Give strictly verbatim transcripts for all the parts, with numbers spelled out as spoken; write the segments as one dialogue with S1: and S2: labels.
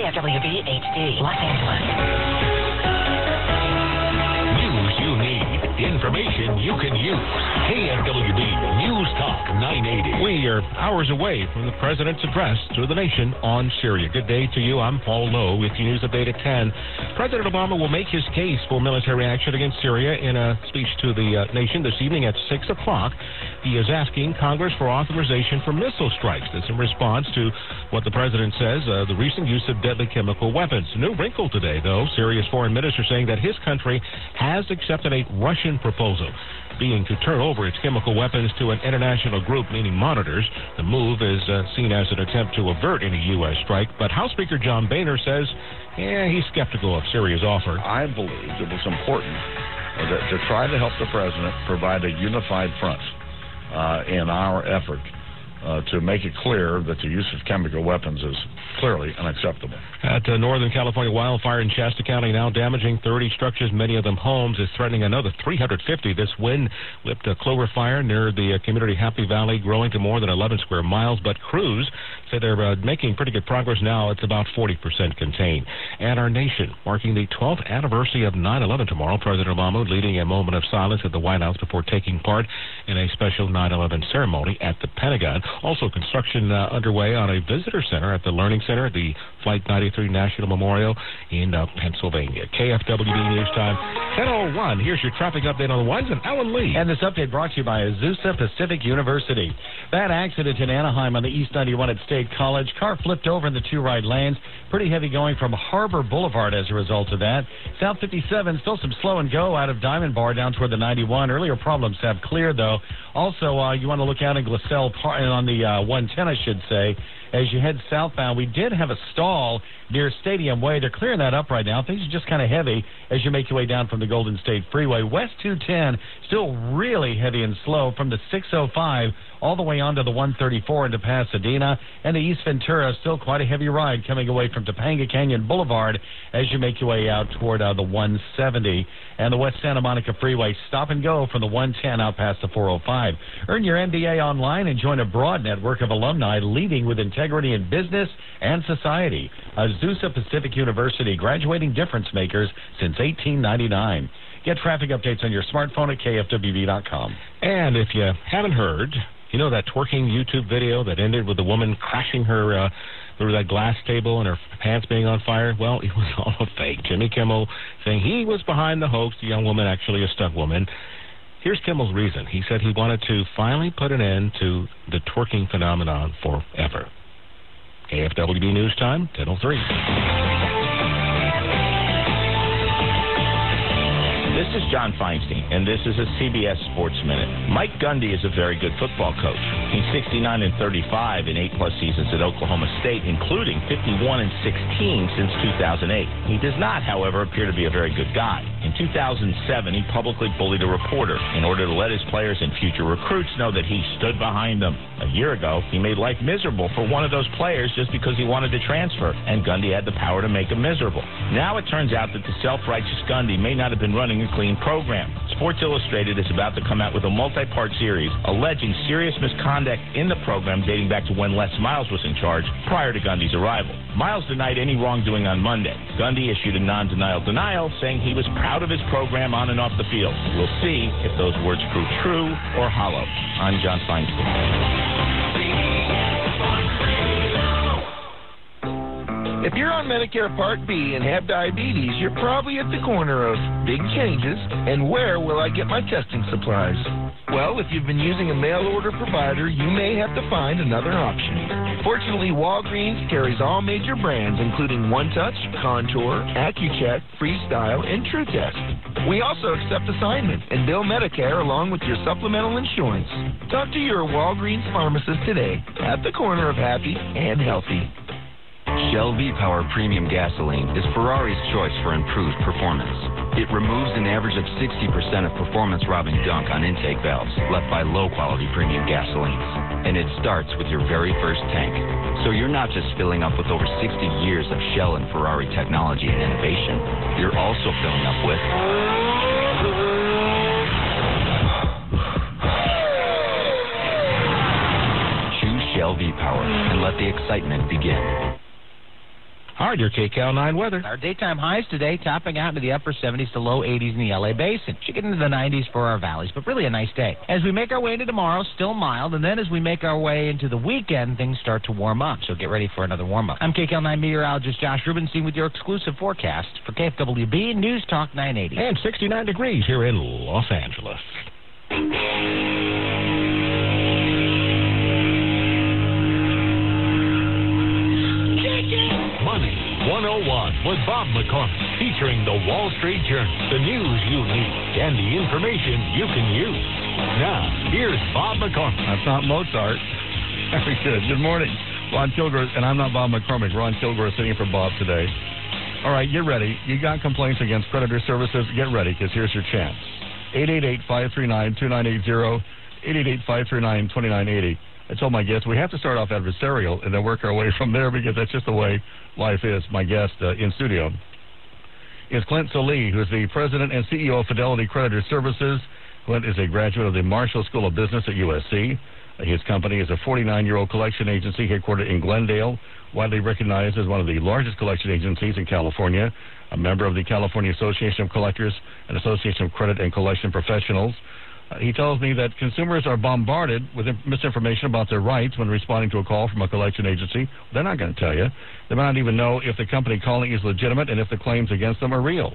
S1: F W B H D, Los Angeles.
S2: News you need, information you can use. K F W B News Talk nine eighty.
S3: We are hours away from the President's address to the nation on Syria. Good day to you. I'm Paul Lowe with your news update at ten. President Obama will make his case for military action against Syria in a speech to the uh, nation this evening at six o'clock. He is asking Congress for authorization for missile strikes. That's in response to what the president says, uh, the recent use of deadly chemical weapons. New wrinkle today, though. Syria's foreign minister saying that his country has accepted a Russian proposal, being to turn over its chemical weapons to an international group, meaning monitors. The move is uh, seen as an attempt to avert any U S strike, but House Speaker John Boehner says, yeah, he's skeptical of Syria's offer.
S4: I believed it was important uh, that, to try to help the president provide a unified front uh, in our effort uh, to make it clear that the use of chemical weapons is clearly unacceptable.
S3: At uh, Northern California, wildfire in Shasta County now damaging thirty structures, many of them homes, is threatening another three hundred fifty. This wind whipped a clover fire near the uh, community Happy Valley, growing to more than eleven square miles, but crews say they're uh, making pretty good progress now. It's about forty percent contained. And our nation, marking the twelfth anniversary of nine eleven tomorrow, President Obama leading a moment of silence at the White House before taking part in a special nine eleven ceremony at the Pentagon. Also, construction uh, underway on a visitor center at the Learning Center, the Flight ninety-three National Memorial in uh, Pennsylvania. K F W B News Time, ten oh one. Here's your traffic update on the ones, and Alan Lee.
S5: And this update brought to you by Azusa Pacific University. Bad accident in Anaheim on the East ninety-one at State College. Car flipped over in the two right lanes. Pretty heavy going from Harbor Boulevard as a result of that. South fifty-seven, still some slow and go out of Diamond Bar down toward the ninety-one. Earlier problems have cleared, though. Also, uh, you want to look out in Glassell Park, on the uh, one ten, I should say. As you head southbound, we did have a stall near Stadium Way. They're clearing that up right now. Things are just kind of heavy as you make your way down from the Golden State Freeway. West two ten, still really heavy and slow from the six oh five all the way onto the one thirty-four into Pasadena. And the East Ventura, still quite a heavy ride coming away from Topanga Canyon Boulevard as you make your way out toward uh, the one seventy. And the West Santa Monica Freeway, stop and go from the one ten out past the four oh five. Earn your M B A online and join a broad network of alumni leading with integrity in business and society. Azusa Pacific University, graduating difference makers since eighteen ninety-nine. Get traffic updates on your smartphone at K F W B dot com.
S3: And if you haven't heard, you know that twerking YouTube video that ended with the woman crashing her uh, through that glass table and her pants being on fire? Well, it was all a fake. Jimmy Kimmel saying he was behind the hoax, the young woman actually a stunt woman. Here's Kimmel's reason. He said he wanted to finally put an end to the twerking phenomenon forever. K F W B News Time, ten oh three.
S6: This is John Feinstein, and this is a C B S Sports Minute. Mike Gundy is a very good football coach. He's sixty-nine and thirty-five in eight-plus seasons at Oklahoma State, including fifty-one and sixteen since two thousand eight. He does not, however, appear to be a very good guy. In two thousand seven, he publicly bullied a reporter in order to let his players and future recruits know that he stood behind them. A year ago, he made life miserable for one of those players just because he wanted to transfer, and Gundy had the power to make him miserable. Now it turns out that the self-righteous Gundy may not have been running a clean program. Sports Illustrated is about to come out with a multi-part series alleging serious misconduct in the program dating back to when Les Miles was in charge prior to Gundy's arrival. Miles denied any wrongdoing on Monday. Gundy issued a non-denial denial saying he was proud of his program on and off the field. We'll see if those words prove true or hollow. I'm John Feinstein.
S7: If you're on Medicare Part B and have diabetes, you're probably at the corner of big changes and where will I get my testing supplies? Well, if you've been using a mail-order provider, you may have to find another option. Fortunately, Walgreens carries all major brands, including One Touch, Contour, Accu-Check, Freestyle, and TrueTest. We also accept assignment and bill Medicare along with your supplemental insurance. Talk to your Walgreens pharmacist today at the corner of happy and healthy.
S8: Shell V-Power Premium Gasoline is Ferrari's choice for improved performance. It removes an average of sixty percent of performance-robbing gunk on intake valves left by low-quality premium gasolines. And it starts with your very first tank. So you're not just filling up with over sixty years of Shell and Ferrari technology and innovation. You're also filling up with... Choose Shell V-Power and let the excitement begin.
S3: Our start, your K C A L nine weather.
S9: Our daytime highs today topping out into the upper seventies to low eighties in the L A Basin. Should get into the nineties for our valleys, but really a nice day. As we make our way into tomorrow, still mild, and then as we make our way into the weekend, things start to warm up, so get ready for another warm-up. I'm K C A L nine meteorologist Josh Rubenstein with your exclusive forecast for K F W B News Talk nine eighty.
S3: And sixty-nine degrees here in Los Angeles.
S2: Money one oh one with Bob McCormick, featuring the Wall Street Journal, the news you need, and the information you can use. Now, here's Bob McCormick.
S4: That's not Mozart. Very good. Good morning. Ron Kilgore, and I'm not Bob McCormick. Ron Kilgore is sitting in for Bob today. All right, get ready. You got complaints against creditor services? Get ready, because here's your chance. eight eight eight, five three nine, two nine eight zero, eight eight eight, five three nine, two nine eight zero. I told my guests we have to start off adversarial and then work our way from there, because that's just the way life is. My guest uh, in studio is Clint Solie, who is the president and C E O of Fidelity Creditor Services. Clint is a graduate of the Marshall School of Business at U S C. Uh, his company is a forty-nine-year-old collection agency headquartered in Glendale, widely recognized as one of the largest collection agencies in California, a member of the California Association of Collectors and Association of Credit and Collection Professionals. Uh, he tells me that consumers are bombarded with misinformation about their rights when responding to a call from a collection agency. They're not going to tell you. They might not even know if the company calling is legitimate and if the claims against them are real.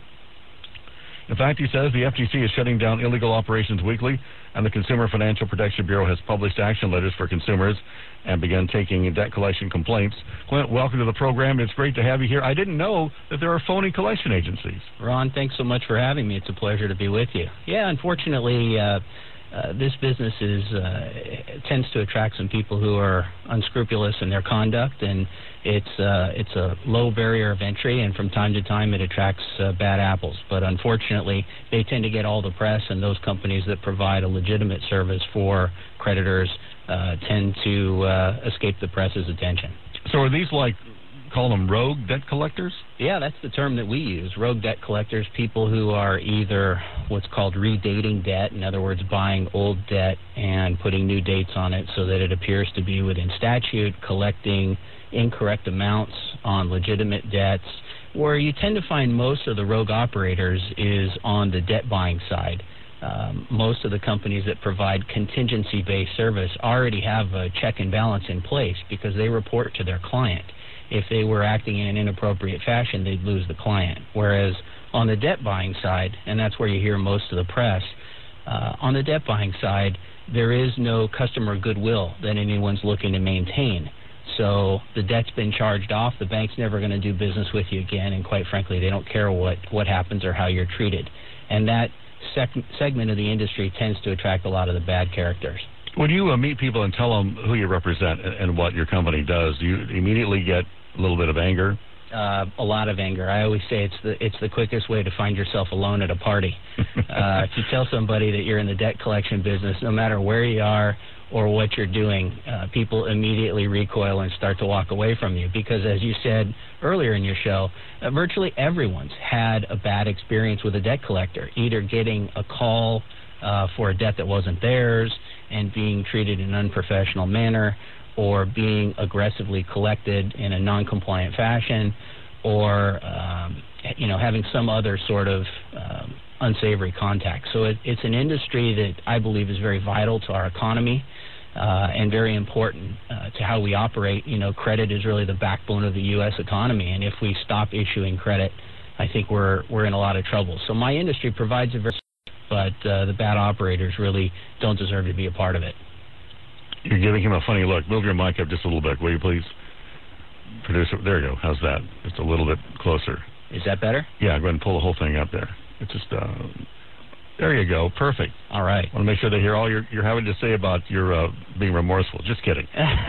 S4: In fact, he says the F T C is shutting down illegal operations weekly, and the Consumer Financial Protection Bureau has published action letters for consumers and begun taking debt collection complaints. Clint, welcome to the program. It's great to have you here. I didn't know that there are phony collection agencies.
S10: Ron, thanks so much for having me. It's a pleasure to be with you. Yeah, unfortunately, uh, uh, this business is uh, tends to attract some people who are unscrupulous in their conduct, and it's uh, it's a low barrier of entry, and from time to time it attracts uh, bad apples. But unfortunately, they tend to get all the press, and those companies that provide a legitimate service for creditors uh, tend to uh, escape the press's attention.
S4: So are these like, call them rogue debt collectors?
S10: Yeah, that's the term that we use, rogue debt collectors, people who are either what's called redating debt, in other words, buying old debt and putting new dates on it so that it appears to be within statute, collecting incorrect amounts on legitimate debts. Where you tend to find most of the rogue operators is on the debt buying side. Um, most of the companies that provide contingency-based service already have a check and balance in place because they report to their client. If they were acting in an inappropriate fashion, they'd lose the client. Whereas on the debt buying side, and that's where you hear most of the press, uh, on the debt buying side, there is no customer goodwill that anyone's looking to maintain. So the debt's been charged off, the bank's never going to do business with you again, and quite frankly, they don't care what, what happens or how you're treated. And that sec- segment of the industry tends to attract a lot of the bad characters.
S4: When you uh, meet people and tell them who you represent and, and what your company does, do you immediately get a little bit of anger?
S10: Uh, a lot of anger. I always say it's the it's the quickest way to find yourself alone at a party. uh, if you tell somebody that you're in the debt collection business, no matter where you are or what you're doing, uh, people immediately recoil and start to walk away from you because, as you said earlier in your show, uh, virtually everyone's had a bad experience with a debt collector, either getting a call uh, for a debt that wasn't theirs and being treated in an unprofessional manner, or being aggressively collected in a non-compliant fashion, or um, you know, having some other sort of um, unsavory contact. So it, it's an industry that I believe is very vital to our economy uh, and very important uh, to how we operate. You know, credit is really the backbone of the U S economy, and if we stop issuing credit, I think we're we're in a lot of trouble. So my industry provides a very, but uh, the bad operators really don't deserve to be a part of it.
S4: You're giving him a funny look. Move your mic up just a little bit, will you, please? Producer, there you go. How's that? Just a little bit closer.
S10: Is that better?
S4: Yeah, go ahead and pull the whole thing up there. It's just, uh, there you go. Perfect.
S10: All right.
S4: I want to make sure they hear all you're, you're having to say about your uh, being remorseful. Just kidding.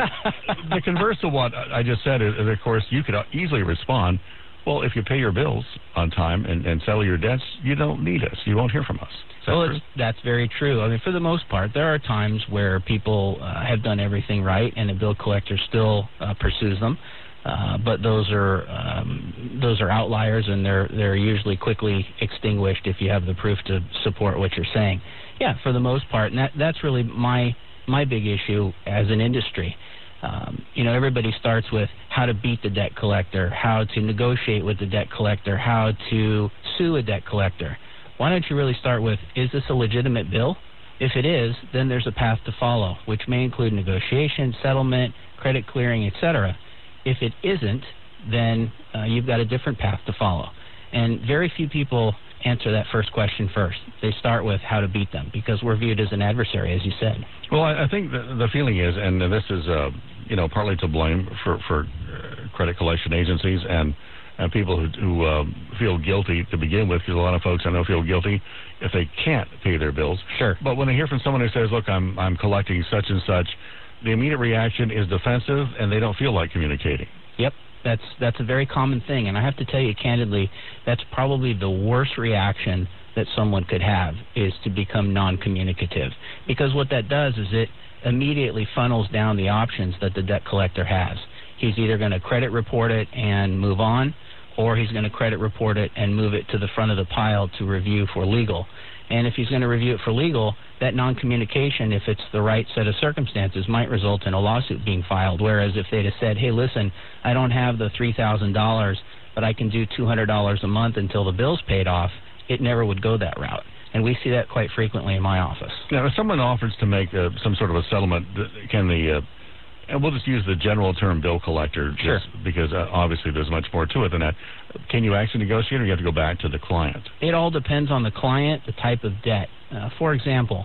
S4: The converse of what I just said is, is, of course, you could easily respond, well, if you pay your bills on time and, and settle your debts, you don't need us. You won't hear from us.
S10: Well, it's, that's very true. I mean, for the most part, there are times where people uh, have done everything right, and the bill collector still uh, pursues them. Uh, but those are um, those are outliers, and they're they're usually quickly extinguished if you have the proof to support what you're saying. Yeah, for the most part, and that that's really my my big issue as an industry. Um, you know, everybody starts with how to beat the debt collector, how to negotiate with the debt collector, how to sue a debt collector. Why don't you really start with, is this a legitimate bill? If it is, then there's a path to follow, which may include negotiation, settlement, credit clearing, et cetera. If it isn't, then uh, you've got a different path to follow. And very few people answer that first question first. They start with how to beat them because we're viewed as an adversary, as you said.
S4: Well, I, I think the, the feeling is, and this is, uh, you know, partly to blame for, for uh, credit collection agencies and, and people who, who uh, feel guilty to begin with, because a lot of folks I know feel guilty if they can't pay their bills.
S10: Sure.
S4: But when they hear from someone who says, look, I'm, I'm collecting such and such, the immediate reaction is defensive and they don't feel like communicating.
S10: Yep. That's that's a very common thing, and I have to tell you candidly, that's probably the worst reaction that someone could have, is to become non-communicative. Because what that does is it immediately funnels down the options that the debt collector has. He's either going to credit report it and move on, or he's going to credit report it and move it to the front of the pile to review for legal. And if he's going to review it for legal, that non-communication, if it's the right set of circumstances, might result in a lawsuit being filed. Whereas if they'd have said, hey, listen, I don't have the three thousand dollars, but I can do two hundred dollars a month until the bill's paid off, it never would go that route. And we see that quite frequently in my office.
S4: Now, if someone offers to make uh, some sort of a settlement, can the, uh, and we'll just use the general term bill collector, just
S10: sure.
S4: because uh, obviously there's much more to it than that. Can you actually negotiate, or you have to go back to the client?
S10: It all depends on the client, the type of debt. Uh, for example,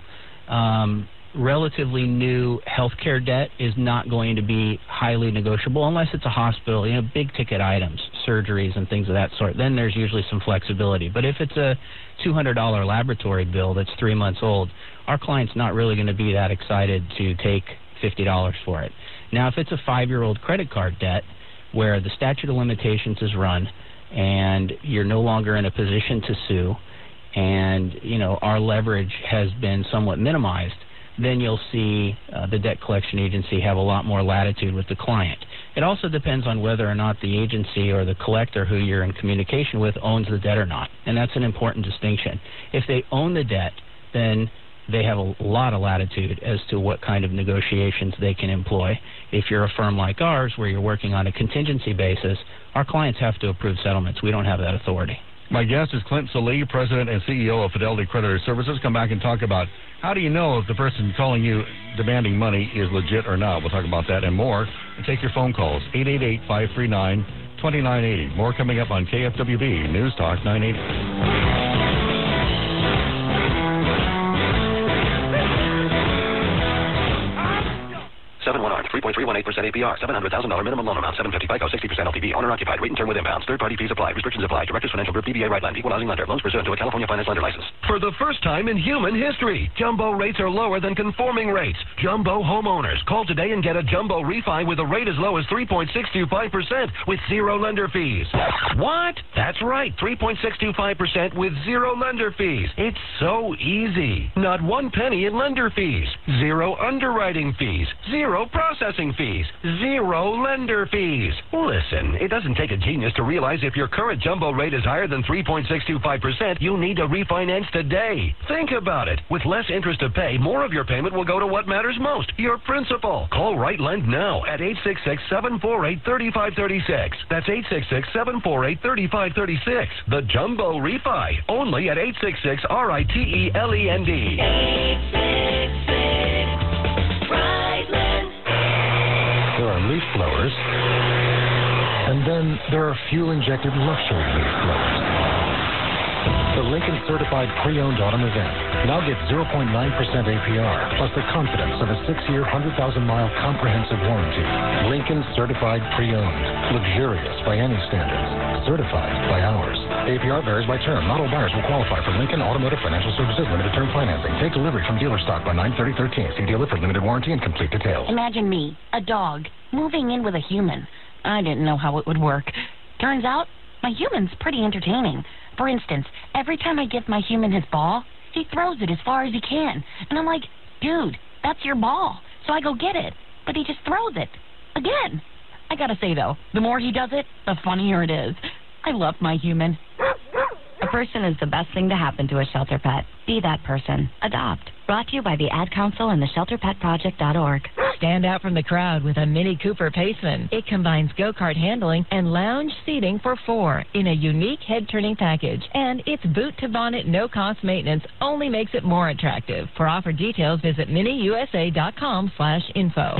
S10: um, relatively new healthcare debt is not going to be highly negotiable unless it's a hospital, you know, big ticket items, surgeries and things of that sort. Then there's usually some flexibility. But if it's a two hundred dollars laboratory bill that's three months old, our client's not really going to be that excited to take fifty dollars for it. Now, if it's a five-year-old credit card debt where the statute of limitations is run and you're no longer in a position to sue, and, you know, our leverage has been somewhat minimized, then you'll see uh, the debt collection agency have a lot more latitude with the client. It also depends on whether or not the agency or the collector who you're in communication with owns the debt or not, and that's an important distinction. If they own the debt, then they have a lot of latitude as to what kind of negotiations they can employ. If you're a firm like ours, where you're working on a contingency basis, our clients have to approve settlements. We don't have that authority.
S4: My guest is Clint Salee, President and C E O of Fidelity Creditor Services. Come back and talk about how do you know if the person calling you demanding money is legit or not. We'll talk about that and more. And take your phone calls, eight eight eight, five three nine, two nine eight zero. More coming up on K F W B News Talk nine eighty.
S11: seven one R, three point three one eight percent A P R, seven hundred thousand dollars minimum loan amount, seven fifty FICO, sixty percent L T V, owner-occupied, rate and term with impounds, third-party fees apply, restrictions apply, Directors Financial Group, D B A Right Land, Equal Housing Lender, loans pursuant to a California Finance Lender License.
S12: For the first time in human history, jumbo rates are lower than conforming rates. Jumbo homeowners, call today and get a jumbo refi with a rate as low as three point six two five percent with zero lender fees. What? That's right, three point six two five percent with zero lender fees. It's so easy. Not one penny in lender fees, zero underwriting fees, zero processing fees, zero lender fees. Listen, it doesn't take a genius to realize if your current jumbo rate is higher than three point six two five percent, you need to refinance today. Think about it. With less interest to pay, more of your payment will go to what matters most, your principal. Call Right Lend now at eight six six, seven four eight, three five three six. That's eight six six, seven four eight, three five three six. The Jumbo Refi, only at eight six six, R I T E L E N D. eight six six, Right Lend.
S13: There are leaf blowers, and then there are fuel-injected luxury leaf blowers. The Lincoln Certified Pre-Owned Autumn Event. Now get zero point nine percent A P R, plus the confidence of a six-year, one hundred thousand mile comprehensive warranty. Lincoln Certified Pre-Owned. Luxurious by any standards. Certified by ours. A P R varies by term. Not all buyers will qualify for Lincoln Automotive Financial Services Limited Term Financing. Take delivery from dealer stock by nine thirty thirteen. See dealer for limited warranty and complete details.
S14: Imagine me, a dog, moving in with a human. I didn't know how it would work. Turns out, my human's pretty entertaining. For instance, every time I give my human his ball, he throws it as far as he can. And I'm like, dude, that's your ball. So I go get it. But he just throws it. Again. I gotta say, though, the more he does it, the funnier it is. I love my human. I person is the best thing to happen to a shelter pet. Be that person. Adopt. Brought to you by the Ad Council and the shelter pet project dot org.
S15: Stand out from the crowd with a Mini Cooper Paceman. It combines go-kart handling and lounge seating for four in a unique head-turning package. And its boot-to-bonnet no-cost maintenance only makes it more attractive. For offer details, visit mini u s a dot com slash info.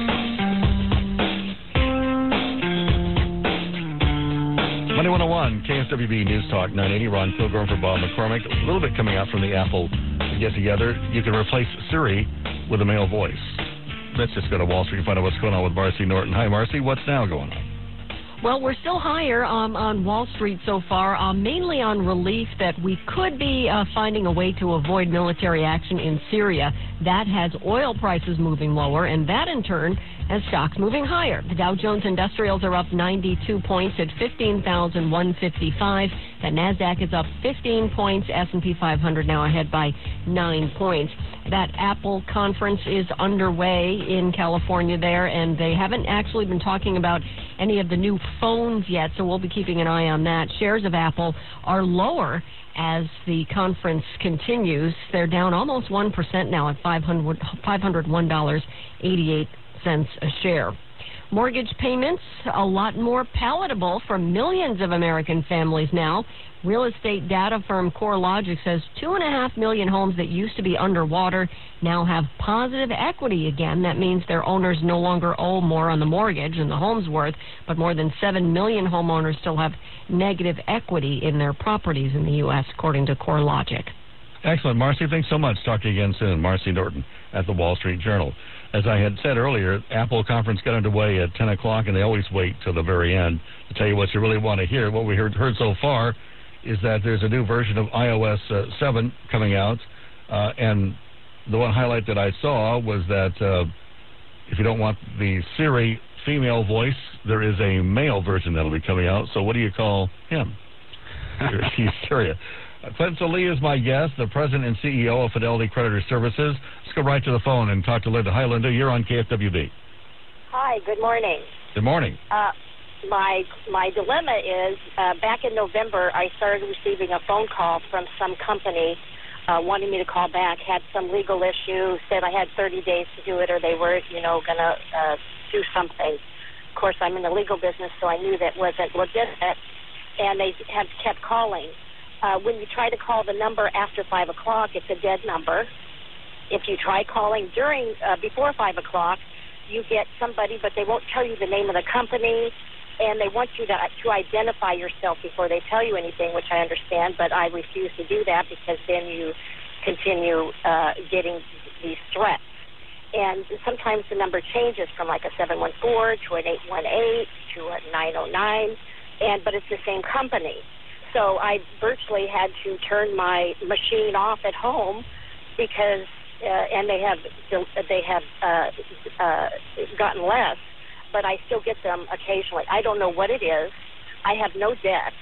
S5: Money one oh one, K S W B News Talk nine eighty. Ron Pilgrim for Bob McCormick. A little bit coming out from the Apple get-together. You can replace Siri with a male voice. Let's just go to Wall Street and find out what's going on with Marcy Norton. Hi, Marcy. What's now going on?
S16: Well, we're still higher um, on Wall Street so far, um, mainly on relief that we could be uh, finding a way to avoid military action in Syria. That has oil prices moving lower, and that in turn has stocks moving higher. The Dow Jones Industrials are up ninety-two points at fifteen thousand one hundred fifty-five. The NASDAQ is up fifteen points. S and P five hundred now ahead by nine points. That Apple conference is underway in California there, and they haven't actually been talking about any of the new phones yet, so we'll be keeping an eye on that. Shares of Apple are lower as the conference continues. They're down almost one percent now at five hundred one dollars and eighty-eight cents a share. Mortgage payments, a lot more palatable for millions of American families now. Real estate data firm CoreLogic says two and a half million homes that used to be underwater now have positive equity again. That means their owners no longer owe more on the mortgage than the home's worth, but more than seven million homeowners still have negative equity in their properties in the U S, according to CoreLogic.
S5: Excellent, Marcy. Thanks so much. Talk to you again soon. Marcy Norton at the Wall Street Journal. As I had said earlier, Apple conference got underway at ten o'clock, and they always wait till the very end to tell you what you really want to hear. What we heard, heard so far is that there's a new version of iOS uh, seven coming out, uh, and the one highlight that I saw was that uh, if you don't want the Siri female voice, there is a male version that'll be coming out. So what do you call him? He's Syria. Clinton Lee is my guest, the president and C E O of Fidelity Creditor Services. Let's go right to the phone and talk to Linda. Hi, Linda. You're on K F W B.
S17: Hi. Good morning.
S5: Good morning.
S17: Uh, my my dilemma is uh, back in November, I started receiving a phone call from some company uh, wanting me to call back. Had some legal issue, said I had thirty days to do it, or they were, you know, going to uh, do something. Of course, I'm in the legal business, so I knew that wasn't legitimate, and they have kept calling. Uh, when you try to call the number after five o'clock, it's a dead number. If you try calling during uh, before five o'clock, you get somebody, but they won't tell you the name of the company, and they want you to to identify yourself before they tell you anything, which I understand, but I refuse to do that because then you continue uh, getting these threats. And sometimes the number changes from like a seven one four to an eight one eight to a nine oh nine, and but it's the same company. So I virtually had to turn my machine off at home because, uh, and they have they have uh, uh, gotten less, but I still get them occasionally. I don't know what it is. I have no debt.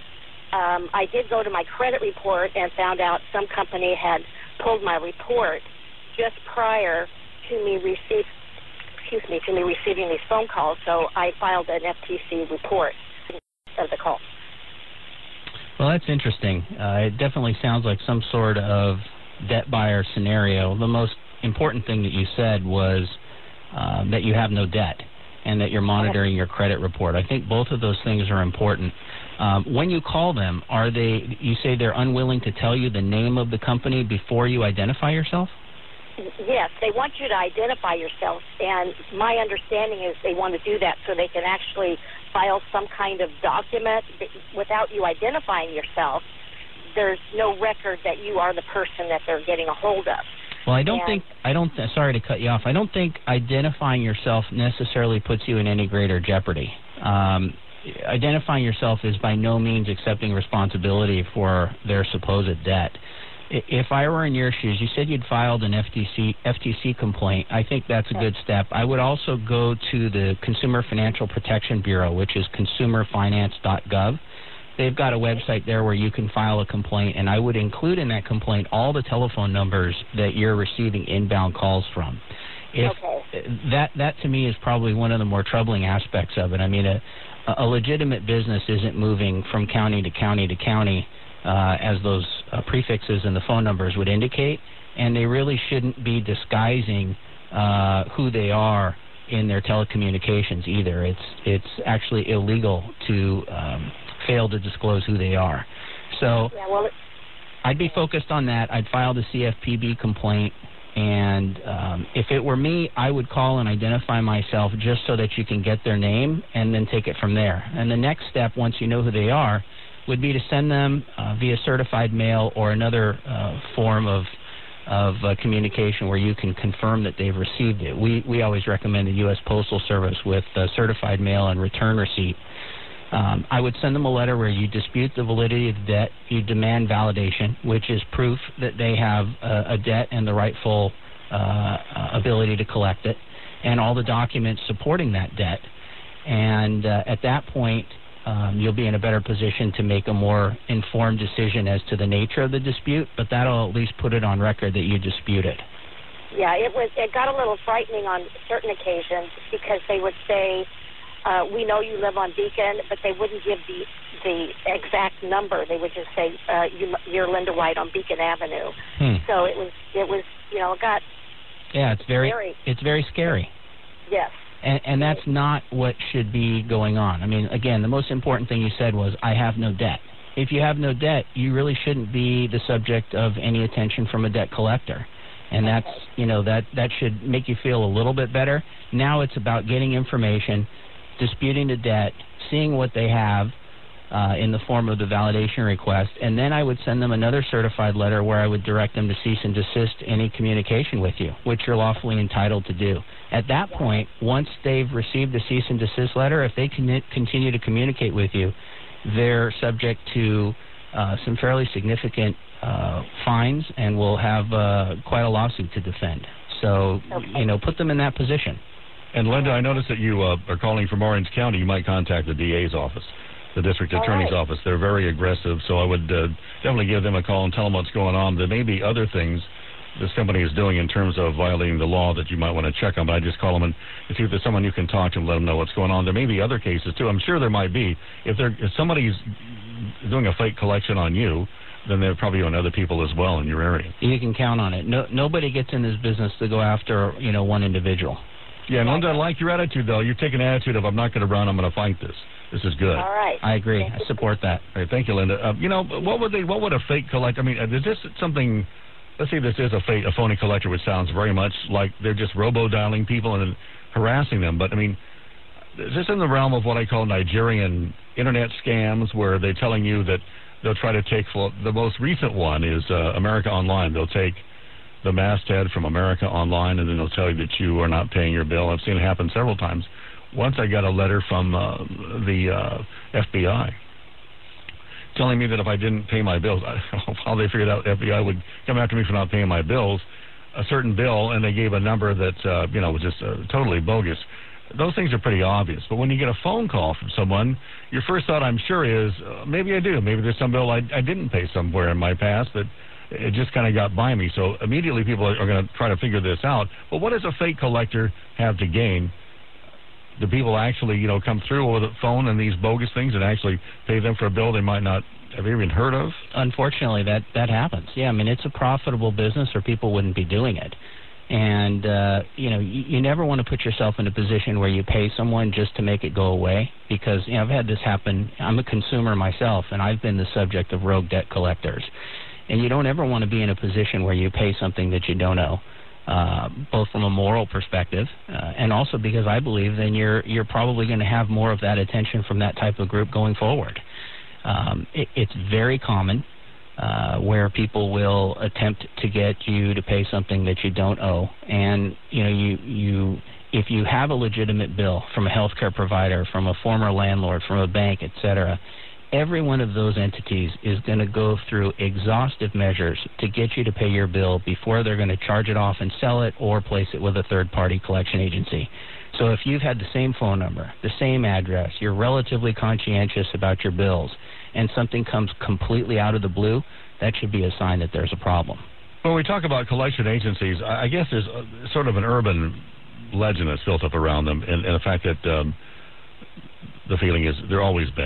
S17: Um, I did go to my credit report and found out some company had pulled my report just prior to me receive, excuse me, to me receiving these phone calls. So I filed an F T C report of the call.
S10: Well, that's interesting. Uh, it definitely sounds like some sort of debt buyer scenario. The most important thing that you said was uh, that you have no debt and that you're monitoring your credit report. I think both of those things are important. Um, when you call them, are they? You say they're unwilling to tell you the name of the company before you identify yourself?
S17: Yes, they want you to identify yourself, and my understanding is they want to do that so they can actually file some kind of document without you identifying yourself. There's no record that you are the person that they're getting a hold of.
S10: Well, I don't
S17: and,
S10: think, I don't, sorry to cut you off, I don't think identifying yourself necessarily puts you in any greater jeopardy. Um, identifying yourself is by no means accepting responsibility for their supposed debt. If I were in your shoes, you said you'd filed an F T C F T C complaint. I think that's a good step. I would also go to the Consumer Financial Protection Bureau, which is consumer finance dot gov. They've got a website there where you can file a complaint, and I would include in that complaint all the telephone numbers that you're receiving inbound calls from. If okay. that that to me is probably one of the more troubling aspects of it. I mean, a, a legitimate business isn't moving from county to county to county uh, as those uh, prefixes and the phone numbers would indicate, and they really shouldn't be disguising uh, who they are in their telecommunications either. It's it's actually illegal to um, fail to disclose who they are. So
S17: yeah, well,
S10: I'd be focused on that. I'd file the C F P B complaint, and um, if it were me, I would call and identify myself just so that you can get their name and then take it from there. And the next step, once you know who they are, would be to send them uh, via certified mail or another uh, form of of uh, communication where you can confirm that they've received it. We we always recommend the U S Postal Service with uh, certified mail and return receipt. Um, I would send them a letter where you dispute the validity of the debt, you demand validation, which is proof that they have a, a debt and the rightful uh, ability to collect it, and all the documents supporting that debt. And uh, at that point, Um, you'll be in a better position to make a more informed decision as to the nature of the dispute, but that'll at least put it on record that you dispute it.
S17: Yeah, it was. It got a little frightening on certain occasions because they would say, uh, "We know you live on Beacon," but they wouldn't give the the exact number. They would just say, uh, you, "You're Linda White on Beacon Avenue."
S10: Hmm.
S17: So it was. It was. You know, it got.
S10: Yeah, it's very.
S17: Very.
S10: It's very scary.
S17: Yes.
S10: And, and that's not what should be going on. I mean, again, the most important thing you said was, I have no debt. If you have no debt, you really shouldn't be the subject of any attention from a debt collector. And that's, you know, that, that should make you feel a little bit better. Now it's about getting information, disputing the debt, seeing what they have uh, in the form of the validation request, and then I would send them another certified letter where I would direct them to cease and desist any communication with you, which you're lawfully entitled to do. At that point, once they've received the cease and desist letter, if they can continue to communicate with you, they're subject to uh, some fairly significant uh, fines and will have uh, quite a lawsuit to defend. So, okay. you know, put them in that position.
S4: And, Linda, I noticed that you uh, are calling from Orange County. You might contact the D A's office, the district attorney's
S17: right.
S4: office. They're very aggressive, so I would uh, definitely give them a call and tell them what's going on. There may be other things this company is doing in terms of violating the law that you might want to check on, but I just call them and see if there's someone you can talk to and let them know what's going on. There may be other cases, too. I'm sure there might be. If, there, if somebody's doing a fake collection on you, then they're probably on other people as well in your area.
S10: You can count on it. No, nobody gets in this business to go after, you know, one individual.
S4: Yeah, and Linda, I like your attitude, though. You're taking an attitude of, I'm not going to run, I'm going to fight this. This is good.
S17: All right.
S10: I agree. I support that.
S4: All right, thank you, Linda. Uh, you know, what would they? What would a fake collector? I mean, is this something? Let's say this is a, fake, a phony collector, which sounds very much like they're just robo-dialing people and harassing them. But I mean, is this in the realm of what I call Nigerian internet scams, where they're telling you that they'll try to take? The most recent one is uh, America Online. They'll take the masthead from America Online, and then they'll tell you that you are not paying your bill. I've seen it happen several times. Once I got a letter from uh, the uh, F B I telling me that if I didn't pay my bills, I don't know how they figured out the F B I would come after me for not paying my bills, a certain bill, and they gave a number that, uh, you know, was just uh, totally bogus. Those things are pretty obvious. But when you get a phone call from someone, your first thought, I'm sure, is uh, maybe I do. Maybe there's some bill I, I didn't pay somewhere in my past that it just kind of got by me. So immediately people are, are going to try to figure this out. But what does a fake collector have to gain? Do people actually, you know, come through over the phone and these bogus things and actually pay them for a bill they might not have even heard of?
S10: Unfortunately, that, that happens. Yeah, I mean, it's a profitable business or people wouldn't be doing it. And, uh, you know, you, you never want to put yourself in a position where you pay someone just to make it go away because, you know, I've had this happen. I'm a consumer myself, and I've been the subject of rogue debt collectors. And you don't ever want to be in a position where you pay something that you don't owe. Uh, both from a moral perspective uh, and also because I believe then you're you're probably going to have more of that attention from that type of group going forward. Um, it, it's very common uh, where people will attempt to get you to pay something that you don't owe, and you know you you if you have a legitimate bill from a healthcare provider, from a former landlord, from a bank, et cetera. Every one of those entities is going to go through exhaustive measures to get you to pay your bill before they're going to charge it off and sell it or place it with a third-party collection agency. So if you've had the same phone number, the same address, you're relatively conscientious about your bills, and something comes completely out of the blue, that should be a sign that there's a problem.
S4: When we talk about collection agencies, I guess there's a, sort of an urban legend that's built up around them, and, and the fact that um, the feeling is they're always bad.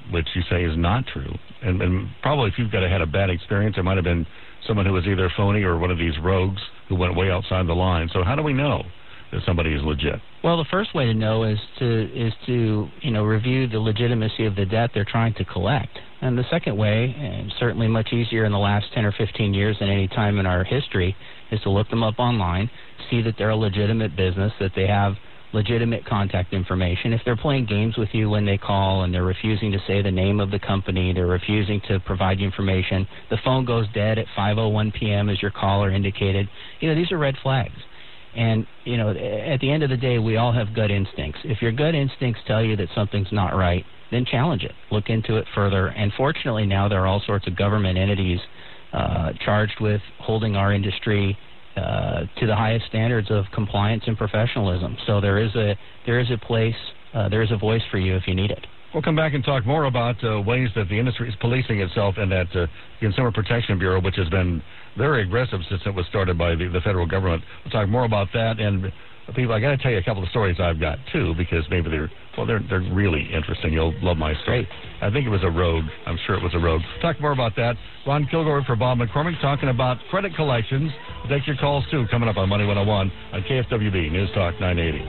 S18: which you say is not true. And, and probably if you've got a, had a bad experience, it might have been someone who was either phony or one of these rogues who went way outside the line. So how do we know that somebody is legit?
S10: Well, the first way to know is to is to you know review the legitimacy of the debt they're trying to collect. And the second way, and certainly much easier in the last ten or fifteen years than any time in our history, is to look them up online, see that they're a legitimate business, that they have legitimate contact information. If they're playing games with you when they call and they're refusing to say the name of the company, they're refusing to provide you information, the phone goes dead at five oh one p.m. as your caller indicated, you know, these are red flags. And, you know, at the end of the day, we all have gut instincts. If your gut instincts tell you that something's not right, then challenge it. Look into it further. And fortunately now there are all sorts of government entities uh, charged with holding our industry uh, to the highest standards of compliance and professionalism. So there is a there is a place, uh, there is a voice for you if you need it.
S18: We'll come back and talk more about uh, ways that the industry is policing itself, and that uh, Consumer Protection Bureau, which has been very aggressive since it was started by the, the federal government. We'll talk more about that. And people, I got to tell you a couple of stories I've got too, because maybe they're well, they're they're really interesting. You'll love my story. I think it was a rogue. I'm sure it was a rogue. Talk more about that. Ron Kilgore for Bob McCormick, talking about credit collections. We'll take your calls too, coming up on Money one oh one on K F W B News Talk nine eighty.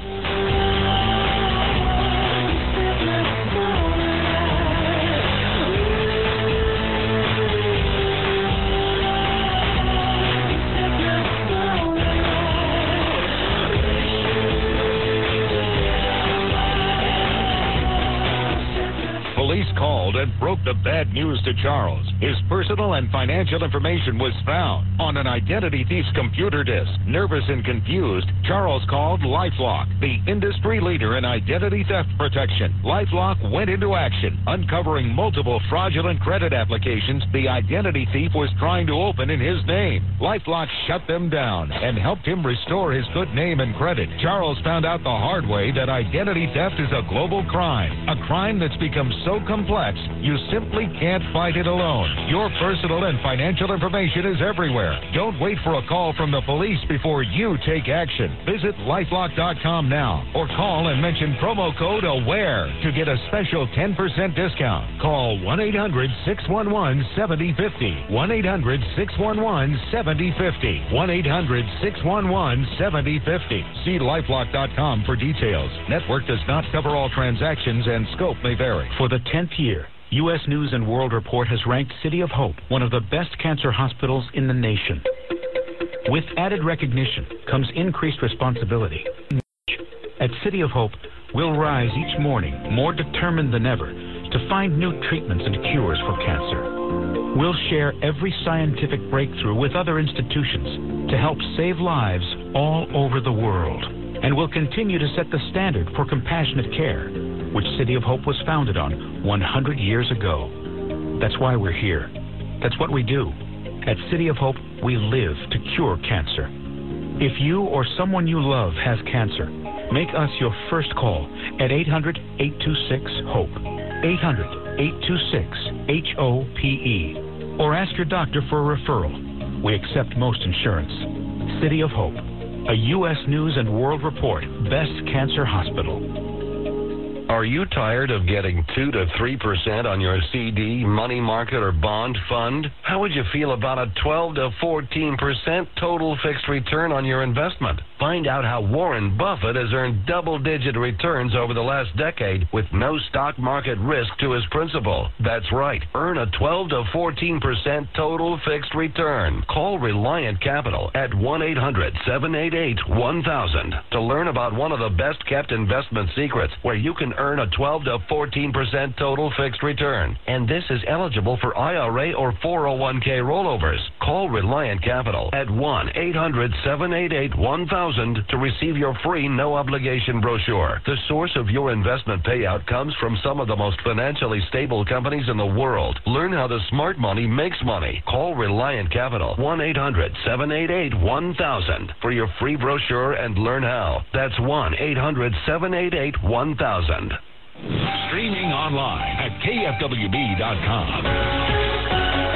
S2: Called and broke the bad news to Charles. His personal and financial information was found on an identity thief's computer disk. Nervous and confused, Charles called LifeLock, the industry leader in identity theft protection. LifeLock went into action, uncovering multiple fraudulent credit applications the identity thief was trying to open in his name. LifeLock shut them down and helped him restore his good name and credit. Charles found out the hard way that identity theft is a global crime, a crime that's become so complex you simply can't fight it alone. Your personal and financial information is everywhere. Don't wait for a call from the police before you take action. Visit lifelock dot com now or call and mention promo code AWARE to get a special ten percent discount. Call one eight hundred six one one seven oh five oh, one eight hundred six one one seven oh five oh, one eight hundred six one one seven oh five oh. See lifelock dot com for details. Network does not cover all transactions and scope may vary.
S19: For the tenth year, U S News and World Report has ranked City of Hope one of the best cancer hospitals in the nation. With added recognition comes increased responsibility. At City of Hope, we'll rise each morning more determined than ever to find new treatments and cures for cancer. We'll share every scientific breakthrough with other institutions to help save lives all over the world. And we'll continue to set the standard for compassionate care, which City of Hope was founded on one hundred years ago. That's why we're here. That's what we do. At City of Hope, we live to cure cancer. If you or someone you love has cancer, make us your first call at eight hundred, eight two six, HOPE, eight hundred, eight two six, H O P E, or ask your doctor for a referral. We accept most insurance. City of Hope, a U S News and World Report Best Cancer Hospital.
S12: Are you tired of getting two to three percent on your C D, money market, or bond fund? How would you feel about a twelve to fourteen percent total fixed return on your investment? Find out how Warren Buffett has earned double-digit returns over the last decade with no stock market risk to his principal. That's right. Earn a twelve to fourteen percent total fixed return. Call Reliant Capital at one eight hundred seven eight eight one thousand to learn about one of the best-kept investment secrets where you can earn a twelve to fourteen percent total fixed return. And this is eligible for I R A or four oh one k rollovers. Call Reliant Capital at one eight hundred seven eight eight one thousand to receive your free no-obligation brochure. The source of your investment payout comes from some of the most financially stable companies in the world. Learn how the smart money makes money. Call Reliant Capital, one eight hundred seven eight eight one thousand for your free brochure and learn how. That's one eight hundred seven eight eight one thousand.
S2: Streaming online at K F W B dot com.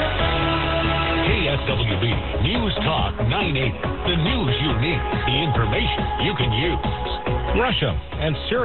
S2: K F W B News Talk nine eighty. The news you need, the information you can use.
S3: Russia and Syria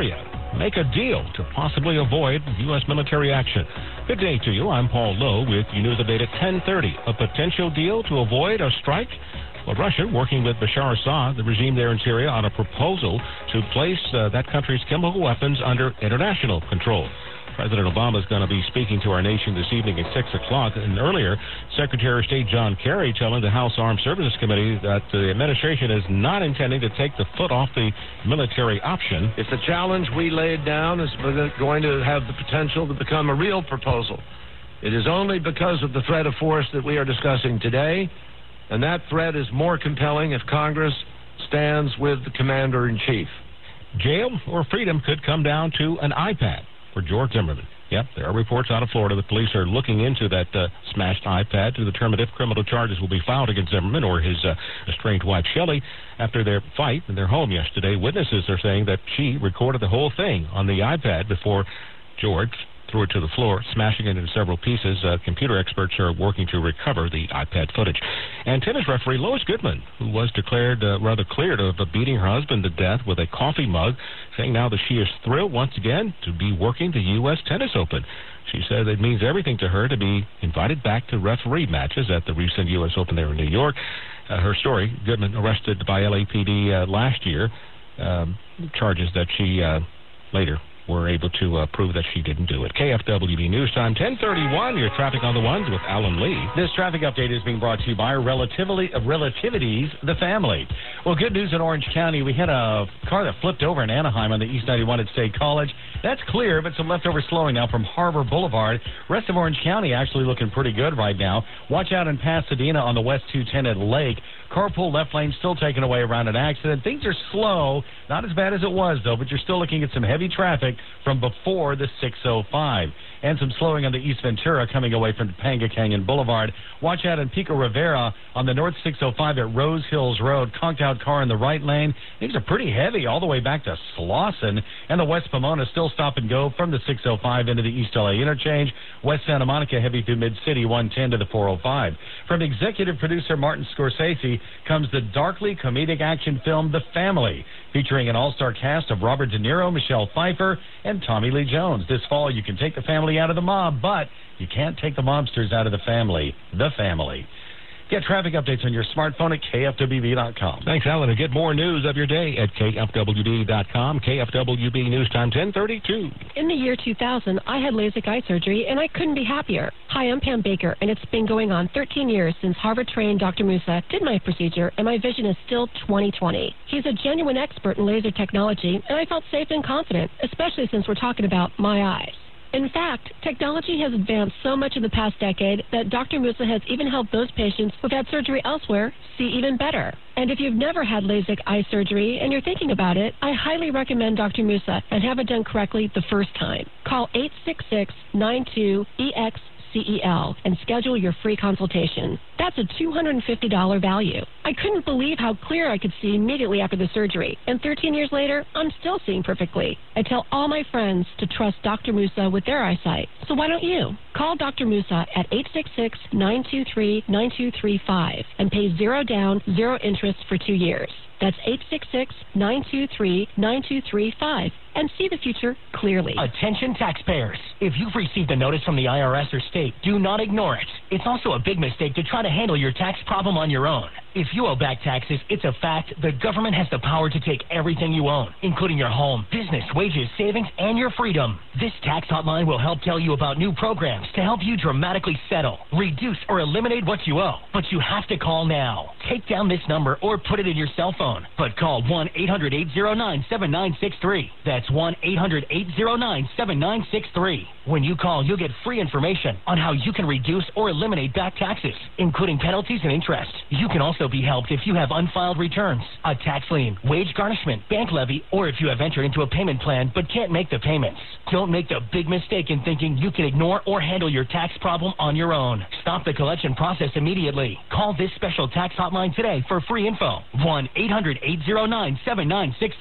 S3: make a deal to possibly avoid U S military action. Good day to you. I'm Paul Lowe with your news update at ten thirty. A potential deal to avoid a strike? Well, Russia, working with Bashar Assad, the regime there in Syria, on a proposal to place uh, that country's chemical weapons under international control. President Obama is going to be speaking to our nation this evening at six o'clock. And earlier, Secretary of State John Kerry telling the House Armed Services Committee that the administration is not intending to take the foot off the military option.
S20: If the challenge we laid down is going to have the potential to become a real proposal, it is only because of the threat of force that we are discussing today, and that threat is more compelling if Congress stands with the Commander-in-Chief.
S3: Jail or freedom could come down to an iPad for George Zimmerman. Yep, there are reports out of Florida that police are looking into that uh, smashed iPad to determine if criminal charges will be filed against Zimmerman or his uh, estranged wife, Shelley. After their fight in their home yesterday, witnesses are saying that she recorded the whole thing on the iPad before George threw it to the floor, smashing it into several pieces. Uh, computer experts are working to recover the iPad footage. And tennis referee Lois Goodman, who was declared uh, rather cleared of uh, beating her husband to death with a coffee mug, saying now that she is thrilled once again to be working the U S Tennis Open. She said it means everything to her to be invited back to referee matches at the recent U S Open there in New York. Uh, her story, Goodman arrested by L A P D uh, last year, um, charges that she uh, later were able to uh, prove that she didn't do it. K F W B News Time, ten thirty-one. Your traffic on the ones with Alan Lee.
S5: This traffic update is being brought to you by Relatively, uh, Relativities, the family. Well, good news in Orange County. We had a car that flipped over in Anaheim on the East ninety-one at State College. That's clear, but some leftover slowing now from Harbor Boulevard. Rest of Orange County actually looking pretty good right now. Watch out in Pasadena on the West two ten at Lake. Carpool left lane still taken away around an accident. Things are slow. Not as bad as it was, though, but you're still looking at some heavy traffic from before the six oh five. And some slowing on the East Ventura coming away from Topanga Canyon Boulevard. Watch out in Pico Rivera on the North six oh five at Rose Hills Road. Conked out car in the right lane. Things are pretty heavy all the way back to Slauson. And the West Pomona still stop and go from the six oh five into the East L A interchange. West Santa Monica heavy through Mid-City one ten to the four oh five. From executive producer Martin Scorsese comes the darkly comedic action film The Family, featuring an all-star cast of Robert De Niro, Michelle Pfeiffer, and Tommy Lee Jones. This fall, you can take the family out of the mob, but you can't take the mobsters out of the family. The Family. Get traffic updates on your smartphone at K F W B dot com.
S3: Thanks, Alan. And get more news of your day at K F W B dot com. K F W B News Time, ten thirty-two.
S16: In the year two thousand, I had LASIK eye surgery, and I couldn't be happier. Hi, I'm Pam Baker, and it's been going on thirteen years since Harvard-trained Doctor Musa did my procedure, and my vision is still twenty twenty. He's a genuine expert in laser technology, and I felt safe and confident, especially since we're talking about my eyes. In fact, technology has advanced so much in the past decade that Doctor Musa has even helped those patients who've had surgery elsewhere see even better. And if you've never had LASIK eye surgery and you're thinking about it, I highly recommend Doctor Musa and have it done correctly the first time. Call eight six six, nine two, E X C E L and schedule your free consultation. That's a two hundred fifty dollars value. I couldn't believe how clear I could see immediately after the surgery, and thirteen years later, I'm still seeing perfectly. I tell all my friends to trust Doctor Musa with their eyesight. So why don't you? Call Doctor Musa at eight six six, nine two three, nine two three five and pay zero down, zero interest for two years. That's eight six six, nine two three, nine two three five and see the future clearly.
S1: Attention taxpayers. If you've received a notice from the I R S or state, do not ignore it. It's also a big mistake to try to handle your tax problem on your own. If you owe back taxes, it's a fact the government has the power to take everything you own, including your home, business, wages, savings, and your freedom. This tax hotline will help tell you about new programs to help you dramatically settle, reduce, or eliminate what you owe. But you have to call now. Take down this number or put it in your cell phone. But call one eight hundred, eight oh nine, seven nine six three. That's one eight hundred, eight oh nine, seven nine six three. When you call, you'll get free information on how you can reduce or eliminate back taxes, including penalties and interest. You can also be helped if you have unfiled returns, a tax lien, wage garnishment, bank levy, or if you have entered into a payment plan but can't make the payments. Don't make the big mistake in thinking you can ignore or handle your tax problem on your own. Stop the collection process immediately. Call this special tax hotline today for free info. one eight hundred, eight oh nine, seven nine six three.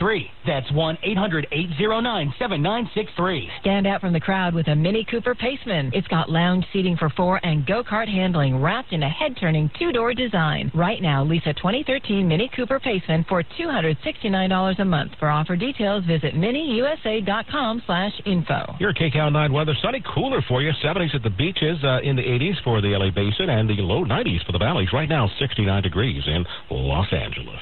S1: That's one eight hundred eight oh nine seven nine six three.
S15: Stand out from the crowd with a Mini Cooper Paceman. It's got lounge seating for four and go-kart handling wrapped in a head-turning two-door design. Right now, lease a twenty thirteen Mini Cooper Paceman for two hundred sixty-nine dollars a month. For offer details, visit mini u s a dot com slash info.
S3: Your K C A L nine weather, sunny, cooler for you. seventies at the beaches, uh, in the eighties for the L A Basin, and the low nineties for the valleys. Right now, sixty-nine degrees in Los Angeles.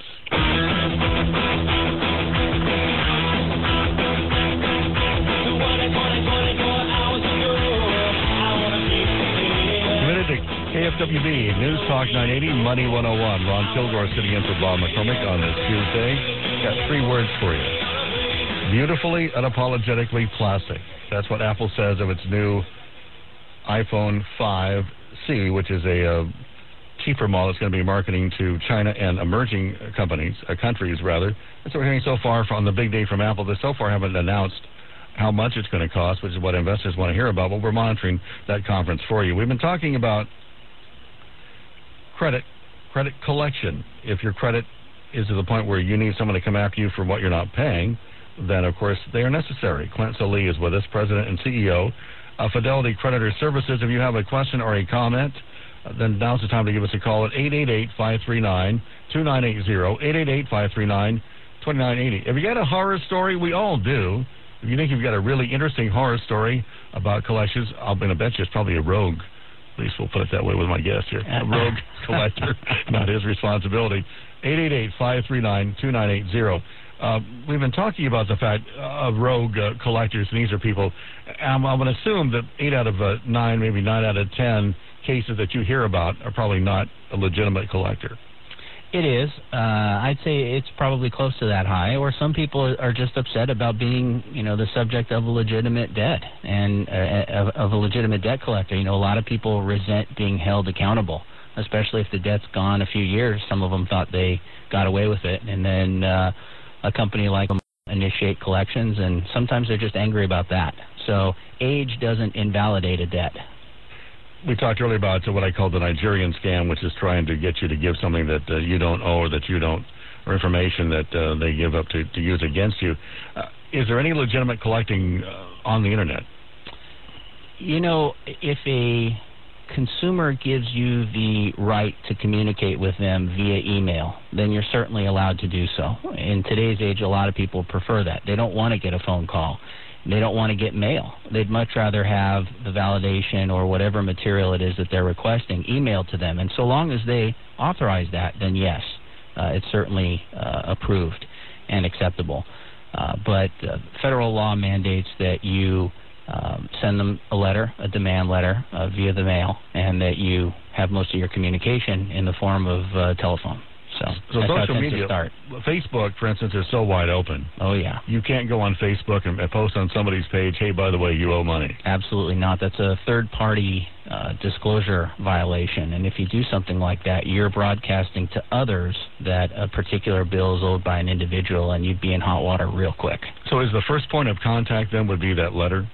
S18: Committed to K F W B, News Talk nine eighty, Money one oh one. Ron Kilgore sitting in for Bob McCormick on this Tuesday. Got three words for you. Beautifully, unapologetically plastic. That's what Apple says of its new iPhone five C, which is a uh, cheaper model that's going to be marketing to China and emerging companies, uh, countries rather. That's what we're hearing so far from the big day from Apple. They so far haven't announced how much it's going to cost, which is what investors want to hear about, but we're monitoring that conference for you. We've been talking about credit, credit collection. If your credit is to the point where you need someone to come after you for what you're not paying, then, of course, they are necessary. Clint Salee is with us, President and C E O of Fidelity Creditor Services. If you have a question or a comment, uh, then now's the time to give us a call at eight eight eight, five three nine, two nine eight zero, eight eight eight, five three nine, two nine eight zero. If you got a horror story, we all do. If you think you've got a really interesting horror story about collections, I'm going to bet you it's probably a rogue. At least we'll put it that way with my guest here. A rogue collector, not his responsibility. eight eight eight, five three nine, two nine eight zero. Uh, we've been talking about the fact of rogue uh, collectors, and these are people, I'm, I'm going to assume that eight out of uh, nine, maybe nine out of ten cases that you hear about are probably not a legitimate collector.
S10: It is. Uh, I'd say it's probably close to that high, or some people are just upset about being, you know, the subject of a legitimate debt and uh, of, of a legitimate debt collector. You know, a lot of people resent being held accountable, especially if the debt's gone a few years. Some of them thought they got away with it, and then uh, a company like them initiate collections, and sometimes they're just angry about that. So age doesn't invalidate a debt.
S18: We talked earlier about what I call the Nigerian scam, which is trying to get you to give something that uh, you don't owe or that you don't, or information that uh, they give up to, to use against you. Uh, is there any legitimate collecting uh, on the Internet?
S10: You know, if a consumer gives you the right to communicate with them via email, then you're certainly allowed to do so. In today's age, a lot of people prefer that. They don't want to get a phone call. They don't want to get mail. They'd much rather have the validation or whatever material it is that they're requesting emailed to them. And so long as they authorize that, then yes, uh, it's certainly uh, approved and acceptable. Uh, but uh, federal law mandates that you um, send them a letter, a demand letter, uh, via the mail, and that you have most of your communication in the form of uh, telephone. So,
S18: so
S10: that's
S18: social media,
S10: start.
S18: Facebook, for instance, is so wide open.
S10: Oh, yeah.
S18: You can't go on Facebook and post on somebody's page, hey, by the way, you owe money.
S10: Absolutely not. That's a third-party uh, disclosure violation. And if you do something like that, you're broadcasting to others that a particular bill is owed by an individual, and you'd be in hot water real quick.
S18: So is the first point of contact then would be that letter?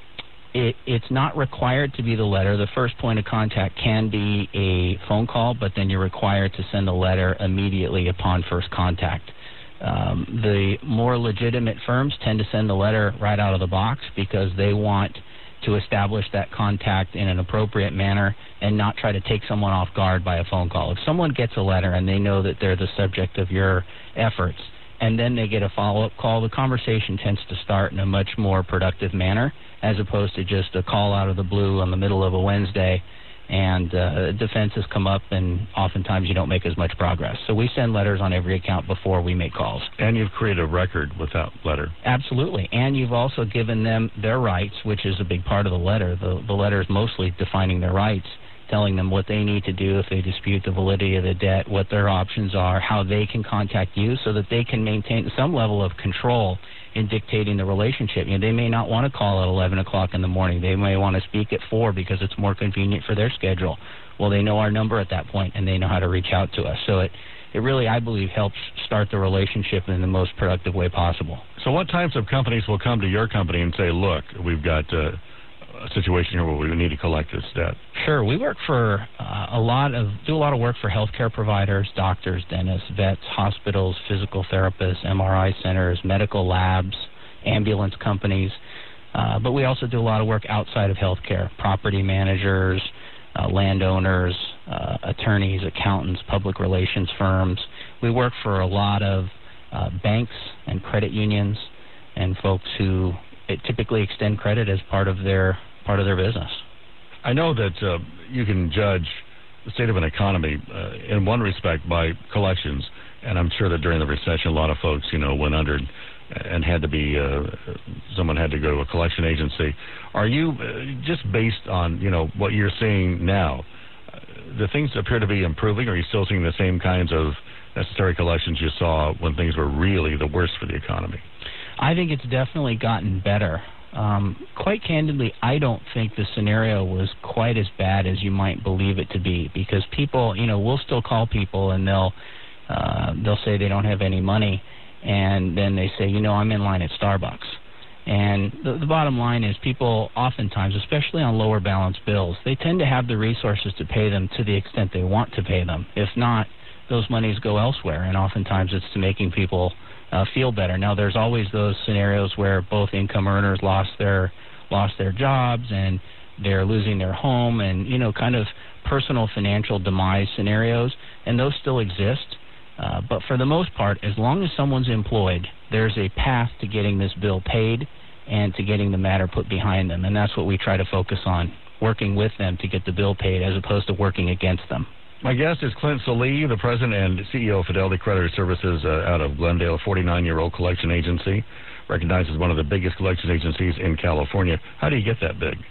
S10: It, it's not required to be the letter. The first point of contact can be a phone call, but then you're required to send a letter immediately upon first contact. Um, the more legitimate firms tend to send a letter right out of the box because they want to establish that contact in an appropriate manner and not try to take someone off guard by a phone call. If someone gets a letter and they know that they're the subject of your efforts, and then they get a follow-up call, the conversation tends to start in a much more productive manner as opposed to just a call out of the blue on the middle of a Wednesday, and uh, defenses come up, and oftentimes you don't make as much progress. So we send letters on every account before we make calls.
S18: And you've created a record with that letter.
S10: Absolutely. And you've also given them their rights, which is a big part of the letter. The, the letter is mostly defining their rights, telling them what they need to do if they dispute the validity of the debt, what their options are, how they can contact you so that they can maintain some level of control in dictating the relationship. You know, they may not want to call at eleven o'clock in the morning. They may want to speak at four because it's more convenient for their schedule. Well, they know our number at that point, and they know how to reach out to us. So it, it really, I believe, helps start the relationship in the most productive way possible.
S18: So what types of companies will come to your company and say, look, we've got uh, a situation here where we need to collect this debt?
S10: Sure. We work for uh, a lot of, do a lot of work for healthcare providers, doctors, dentists, vets, hospitals, physical therapists, M R I centers, medical labs, ambulance companies. Uh, but we also do a lot of work outside of healthcare, property managers, uh, landowners, uh, attorneys, accountants, public relations firms. We work for a lot of uh, banks and credit unions and folks who it typically extend credit as part of their part of their business.
S18: I know that uh, you can judge the state of an economy uh, in one respect by collections, and I'm sure that during the recession, a lot of folks, you know, went under and had to be uh, someone had to go to a collection agency. Are you uh, just based on you know what you're seeing now? Uh, the things appear to be improving. Or are you still seeing the same kinds of necessary collections you saw when things were really the worst for the economy?
S10: I think it's definitely gotten better. Um, quite candidly, I don't think the scenario was quite as bad as you might believe it to be, because people, you know, we'll still call people and they'll uh, they'll say they don't have any money, and then they say, you know, I'm in line at Starbucks. And the, the bottom line is people oftentimes, especially on lower balance bills, they tend to have the resources to pay them to the extent they want to pay them. If not, those monies go elsewhere, and oftentimes it's to making people Uh, feel better. Now, there's always those scenarios where both income earners lost their lost their jobs and they're losing their home, and you know, kind of personal financial demise scenarios, and those still exist. Uh, but for the most part, as long as someone's employed, there's a path to getting this bill paid and to getting the matter put behind them, and that's what we try to focus on, working with them to get the bill paid as opposed to working against them.
S18: My guest is Clint Sallee, the president and C E O of Fidelity Creditor Services uh, out of Glendale, a forty-nine-year-old collection agency, recognized as one of the biggest collection agencies in California. How do you get that big?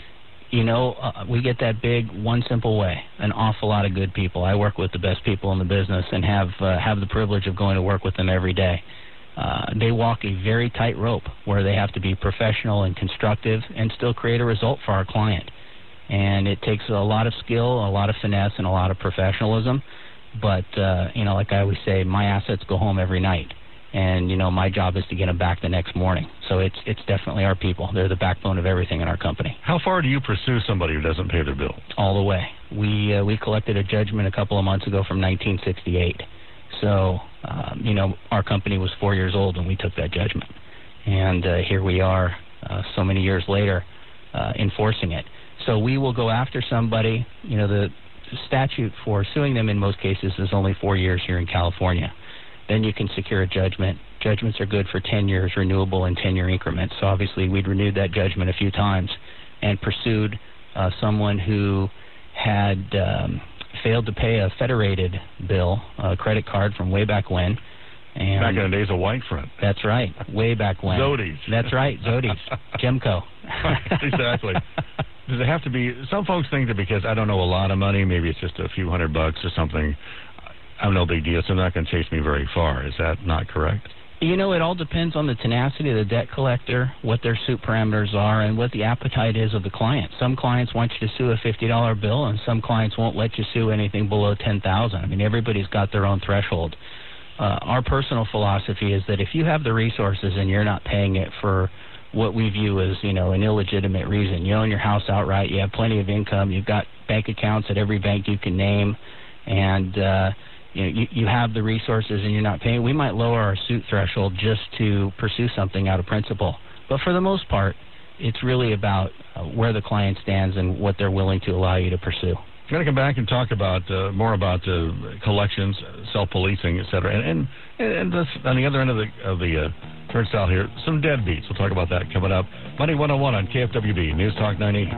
S10: You know, uh, we get that big one simple way: an awful lot of good people. I work with the best people in the business and have uh, have the privilege of going to work with them every day. Uh, they walk a very tight rope where they have to be professional and constructive and still create a result for our client. And it takes a lot of skill, a lot of finesse, and a lot of professionalism. But, uh, you know, like I always say, my assets go home every night. And, you know, my job is to get them back the next morning. So it's it's definitely our people. They're the backbone of everything in our company.
S18: How far do you pursue somebody who doesn't pay their bill?
S10: All the way. We uh, we collected a judgment a couple of months ago from nineteen sixty-eight. So, um, you know, our company was four years old when we took that judgment. And uh, here we are uh, so many years later uh, enforcing it. So we will go after somebody. You know, the statute for suing them in most cases is only four years here in California. Then you can secure a judgment. Judgments are good for ten years, renewable in ten-year increments. So obviously we'd renewed that judgment a few times and pursued uh, someone who had um, failed to pay a Federated bill, a credit card from way back when. And
S18: back in the days of Whitefront.
S10: That's right, way back when.
S18: Zodi's.
S10: That's right, Zodi's. Gemco.
S18: Exactly. Does it have to be, some folks think that because I don't know a lot of money, maybe it's just a few hundred bucks or something, I'm no big deal, so they're not going to chase me very far. Is that not correct?
S10: You know, it all depends on the tenacity of the debt collector, what their suit parameters are, and what the appetite is of the client. Some clients want you to sue a fifty dollar bill, and some clients won't let you sue anything below ten thousand dollars. I mean, everybody's got their own threshold. Uh, our personal philosophy is that if you have the resources and you're not paying it for what we view as, you know, an illegitimate reason. You own your house outright. You have plenty of income. You've got bank accounts at every bank you can name, and uh, you know you, you have the resources and you're not paying. We might lower our suit threshold just to pursue something out of principle. But for the most part, it's really about uh, where the client stands and what they're willing to allow you to pursue.
S18: I'm going to come back and talk about uh, more about uh, collections, self-policing, et cetera. And and, and this, on the other end of the of the uh, turnstile here, some deadbeats. We'll talk about that coming up. Money one oh one on K F W B News Talk nine eighty.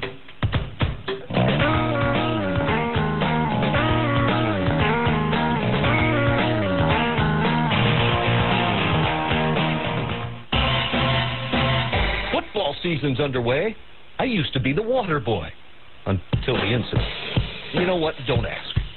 S12: Football season's underway. I used to be the water boy. Until the incident. You know what? Don't ask.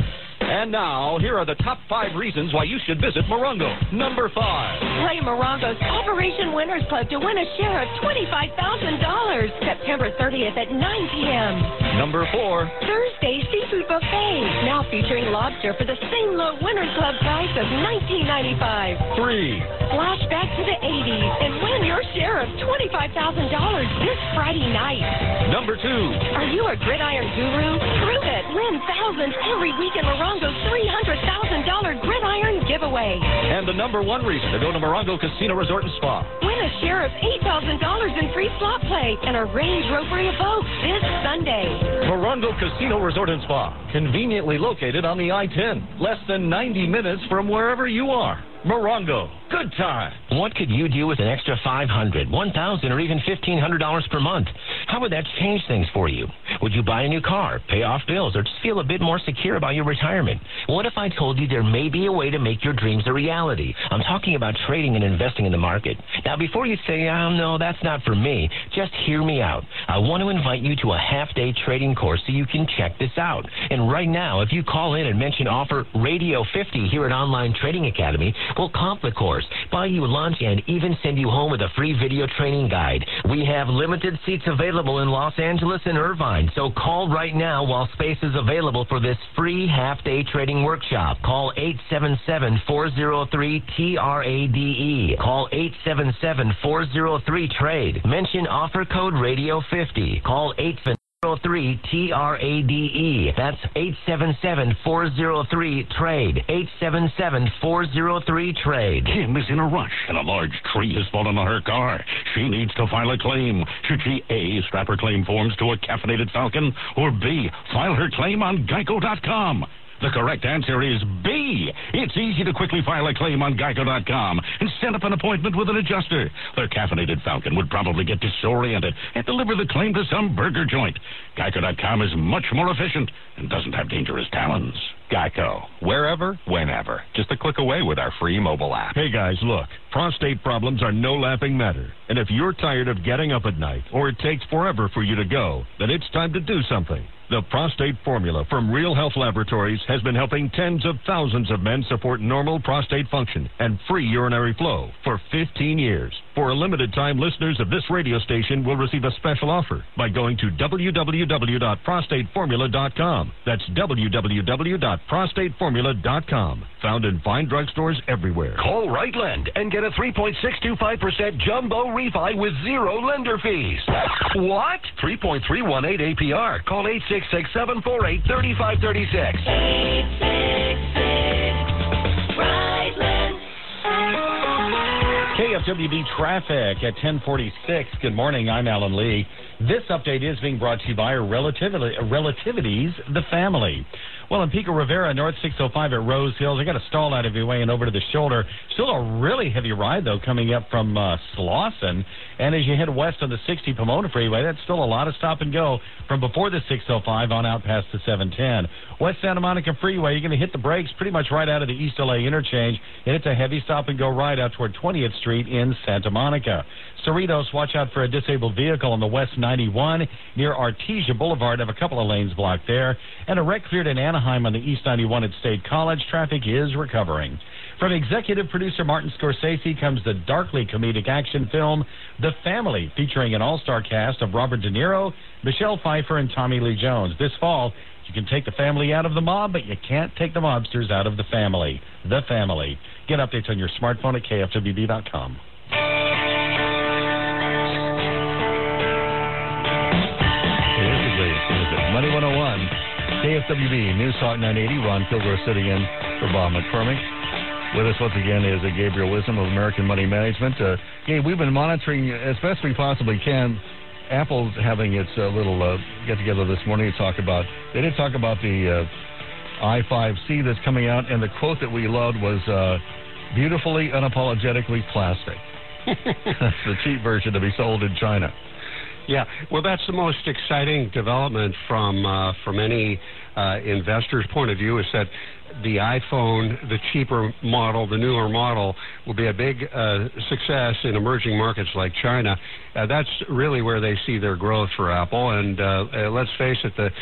S21: And now, here are the top five reasons why you should visit Morongo. Number five.
S22: Play Morongo's Operation Winners Club to win a share of twenty-five thousand dollars. September thirtieth at nine p.m.
S21: Number four.
S22: Thursday Seafood Buffet. Now featuring lobster for the same low Winners Club price of nineteen ninety-five.
S21: Three.
S22: Flash back to the eighties and win your share of twenty-five thousand dollars this Friday night.
S21: Number two.
S22: Are you a gridiron guru? Prove it. Win thousands every week in Morongo's three hundred thousand dollars gridiron giveaway.
S21: And the number one reason to go to Morongo Casino Resort and Spa.
S22: Win a share of eight thousand dollars in free slot play and a Range Rover Evoque this Sunday.
S21: Morongo Casino Resort and Spa, conveniently located on the I ten, less than ninety minutes from wherever you are. Morongo, good time.
S23: What could you do with an extra five hundred dollars, one thousand dollars, or even fifteen hundred dollars per month? How would that change things for you? Would you buy a new car, pay off bills, or just feel a bit more secure about your retirement? What if I told you there may be a way to make your dreams a reality? I'm talking about trading and investing in the market. Now, before you say, oh, no, that's not for me, just hear me out. I want to invite you to a half-day trading course so you can check this out. And right now, if you call in and mention offer Radio fifty here at Online Trading Academy, we'll comp the course, buy you lunch, and even send you home with a free video training guide. We have limited seats available in Los Angeles and Irvine, so call right now while space is available for this free half-day trading workshop. Call eight seven seven, four zero three, T R A D E. Call eight seven seven, four zero three, TRADE. Mention offer code Radio fifty. Call eight seven zero three T R A D E. That's eight seven seven, four zero three, TRADE. eight seven seven, four zero three, TRADE.
S24: Kim is in a rush and a large tree has fallen on her car. She needs to file a claim. Should she A, strap her claim forms to a caffeinated falcon, or B, file her claim on Geico dot com? The correct answer is B. It's easy to quickly file a claim on Geico dot com and set up an appointment with an adjuster. Their caffeinated falcon would probably get disoriented and deliver the claim to some burger joint. Geico dot com is much more efficient and doesn't have dangerous talons.
S3: Geico. Wherever, whenever. Just a click away with our free mobile app.
S25: Hey guys, look. Prostate problems are no laughing matter. And if you're tired of getting up at night, or it takes forever for you to go, then it's time to do something. The Prostate Formula from Real Health Laboratories has been helping tens of thousands of men support normal prostate function and free urinary flow for fifteen years. For a limited time, listeners of this radio station will receive a special offer by going to w w w dot prostate formula dot com. That's w w w dot prostate formula dot com. Found in fine drugstores everywhere.
S12: Call Rightland and get a three point six two five percent jumbo refi with zero lender fees. What? three point three one eight A P R. Call eight six six, seven four eight, three five three six.
S26: eight six six, Rightland.
S5: K F W B traffic at ten forty-six. Good morning. I'm Alan Lee. This update is being brought to you by Relativity, Relativities, the family. Well, in Pico Rivera, North six oh five at Rose Hills, I got a stall out of your way and over to the shoulder. Still a really heavy ride, though, coming up from uh, Slauson. And as you head west on the sixty Pomona Freeway, that's still a lot of stop and go from before the six oh five on out past the seven ten. West Santa Monica Freeway, you're going to hit the brakes pretty much right out of the East L A interchange, and it's a heavy stop and go ride out toward twentieth Street in Santa Monica. Cerritos, watch out for a disabled vehicle on the West ninety-one near Artesia Boulevard. Have a couple of lanes blocked there. And a wreck cleared in Anaheim on the East ninety-one at State College. Traffic is recovering. From executive producer Martin Scorsese comes the darkly comedic action film The Family, featuring an all-star cast of Robert De Niro, Michelle Pfeiffer, and Tommy Lee Jones. This fall, you can take the family out of the mob, but you can't take the mobsters out of the family. The Family. Get updates on your smartphone at K F W B dot com.
S18: Money one oh one, K F W B, News Talk nine eighty, Ron Kilgore sitting in for Bob McCormick. With us once again is uh, Gabriel Wisdom of American Money Management. Uh, Gabe, we've been monitoring as best we possibly can. Apple's having its uh, little uh, get-together this morning to talk about, they did talk about the uh, i five C that's coming out, and the quote that we loved was uh, beautifully, unapologetically plastic. That's the cheap version to be sold in China.
S27: Yeah, well, that's the most exciting development from uh, from any uh, investor's point of view, is that the iPhone, the cheaper model, the newer model, will be a big uh, success in emerging markets like China. Uh, that's really where they see their growth for Apple. And uh, uh, let's face it, the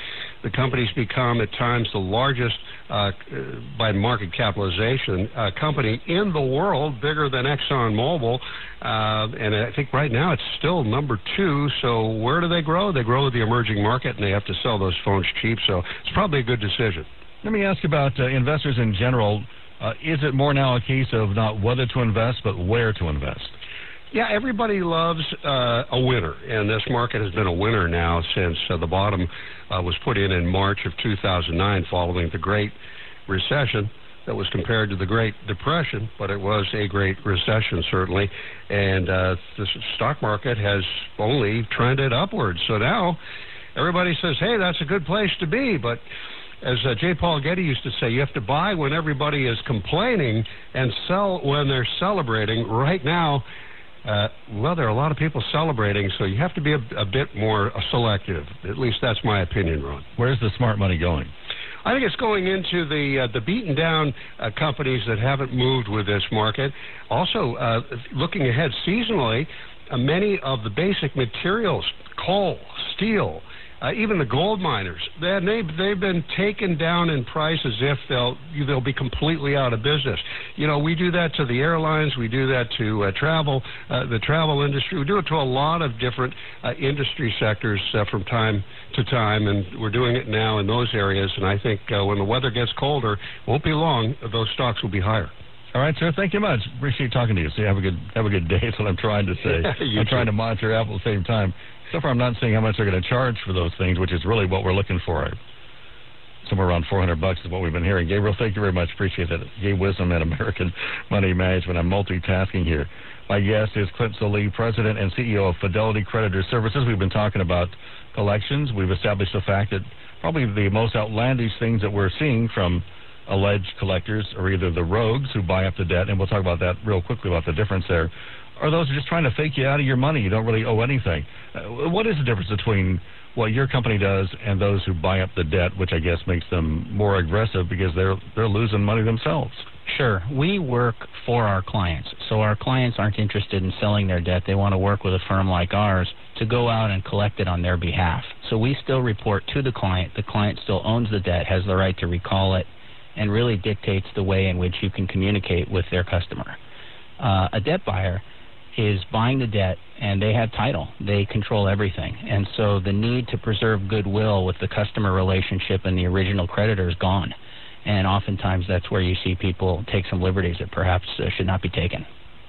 S27: The company's become at times the largest uh, by market capitalization uh, company in the world, bigger than ExxonMobil, uh, and I think right now it's still number two. So where do they grow? They grow with the emerging market, and they have to sell those phones cheap. So it's probably a good decision.
S18: Let me ask you about uh, investors in general. Uh, is it more now a case of not whether to invest, but where to invest?
S27: Yeah, everybody loves uh, a winner, and this market has been a winner now since uh, the bottom uh, was put in in March of two thousand nine following the Great Recession that was compared to the Great Depression, but it was a great recession, certainly, and uh, the stock market has only trended upwards. So now everybody says, hey, that's a good place to be, but as uh, J. Paul Getty used to say, you have to buy when everybody is complaining and sell when they're celebrating. Right now, Uh, well, there are a lot of people celebrating, so you have to be a, a bit more uh, selective. At least that's my opinion, Ron.
S18: Where's the smart money going?
S27: I think it's going into the uh, the beaten down uh, companies that haven't moved with this market. Also, uh, looking ahead seasonally, uh, many of the basic materials, coal, steel, Uh, even the gold miners, they, they've, they've been taken down in price as if they'll they'll be completely out of business. You know, we do that to the airlines, we do that to uh, travel, uh, the travel industry. We do it to a lot of different uh, industry sectors uh, from time to time, and we're doing it now in those areas. And I think uh, when the weather gets colder, won't be long, those stocks will be higher.
S18: All right, sir. Thank you much. Appreciate talking to you. So have a good have a good day. That's what I'm trying to say. I'm
S27: too.
S18: trying to monitor Apple at the same time. So far, I'm not seeing how much they're going to charge for those things, which is really what we're looking for. Somewhere around four hundred bucks is what we've been hearing. Gabriel, thank you very much. Appreciate that. Gabe Wisdom at American Money Management. I'm multitasking here. My guest is Clint Solie, President and C E O of Fidelity Creditor Services. We've been talking about collections. We've established the fact that probably the most outlandish things that we're seeing from alleged collectors are either the rogues who buy up the debt, and we'll talk about that real quickly about the difference there, or those who are just trying to fake you out of your money. You don't really owe anything. Uh, what is the difference between what your company does and those who buy up the debt, which I guess makes them more aggressive because they're they're losing money themselves?
S10: Sure. We work for our clients. So our clients aren't interested in selling their debt. They want to work with a firm like ours to go out and collect it on their behalf. So we still report to the client. The client still owns the debt, has the right to recall it, and really dictates the way in which you can communicate with their customer. Uh, a debt buyer is buying the debt, and they have title. They control everything. And so the need to preserve goodwill with the customer relationship and the original creditor is gone. And oftentimes that's where you see people take some liberties that perhaps uh, should not be taken.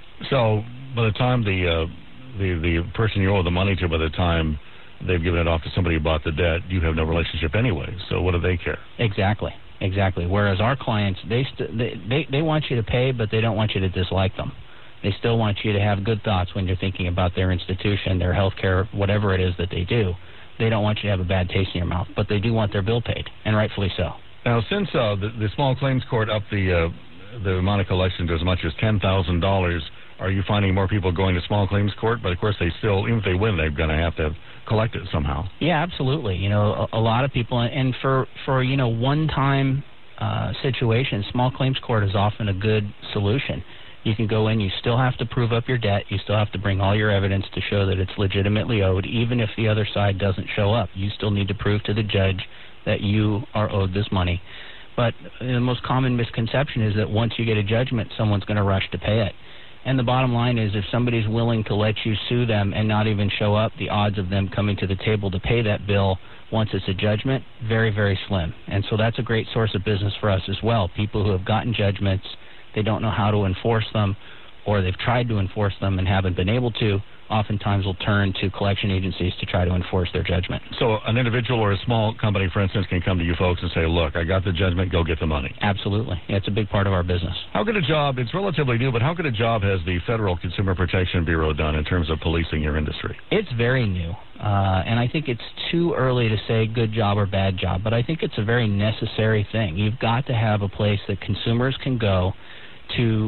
S18: So by the time the, uh, the, the person you owe the money to, by the time they've given it off to somebody who bought the debt, you have no relationship anyway. So what do they care?
S10: Exactly. Exactly. Whereas our clients, they, st- they, they, they want you to pay, but they don't want you to dislike them. They still want you to have good thoughts when you're thinking about their institution, their health care, whatever it is that they do. They don't want you to have a bad taste in your mouth, but they do want their bill paid, and rightfully so.
S18: Now, since uh, the, the small claims court upped the, uh, the amount of collection to as much as ten thousand dollars, are you finding more people going to small claims court? But, of course, they still, even if they win, they're going to have to collect it somehow.
S10: Yeah, absolutely. You know, a, a lot of people, and for, for you know, one-time uh, situations, small claims court is often a good solution. You can go in, you still have to prove up your debt, you still have to bring all your evidence to show that it's legitimately owed, even if the other side doesn't show up. You still need to prove to the judge that you are owed this money. But the most common misconception is that once you get a judgment, someone's going to rush to pay it. And the bottom line is if somebody's willing to let you sue them and not even show up, the odds of them coming to the table to pay that bill once it's a judgment, very, very slim. And so that's a great source of business for us as well. People who have gotten judgments, they don't know how to enforce them, or they've tried to enforce them and haven't been able to, oftentimes will turn to collection agencies to try to enforce their judgment.
S18: So an individual or a small company, for instance, can come to you folks and say, look, I got the judgment, go get the money.
S10: Absolutely. Yeah, it's a big part of our business.
S18: How good a job, it's relatively new, but how good a job has the Federal Consumer Protection Bureau done in terms of policing your industry?
S10: It's very new, uh, and I think it's too early to say good job or bad job, but I think it's a very necessary thing. You've got to have a place that consumers can go to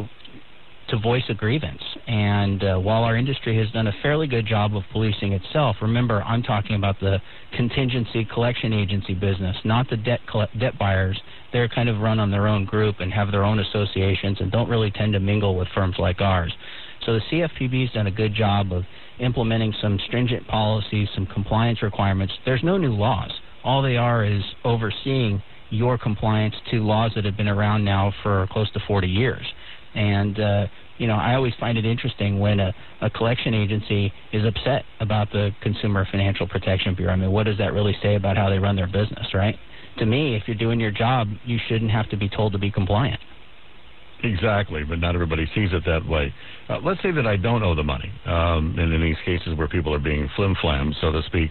S10: to voice a grievance. And uh, while our industry has done a fairly good job of policing itself, remember, I'm talking about the contingency collection agency business, not the debt coll- debt buyers. They're kind of run on their own group and have their own associations and don't really tend to mingle with firms like ours. So the C F P B has done a good job of implementing some stringent policies, some compliance requirements. There's no new laws. All they are is overseeing your compliance to laws that have been around now for close to forty years. And, uh, you know, I always find it interesting when a, a collection agency is upset about the Consumer Financial Protection Bureau. I mean, what does that really say about how they run their business, right? To me, if you're doing your job, you shouldn't have to be told to be compliant.
S18: Exactly, but not everybody sees it that way. Uh, let's say that I don't owe the money, um, and in these cases where people are being flim-flam, so to speak.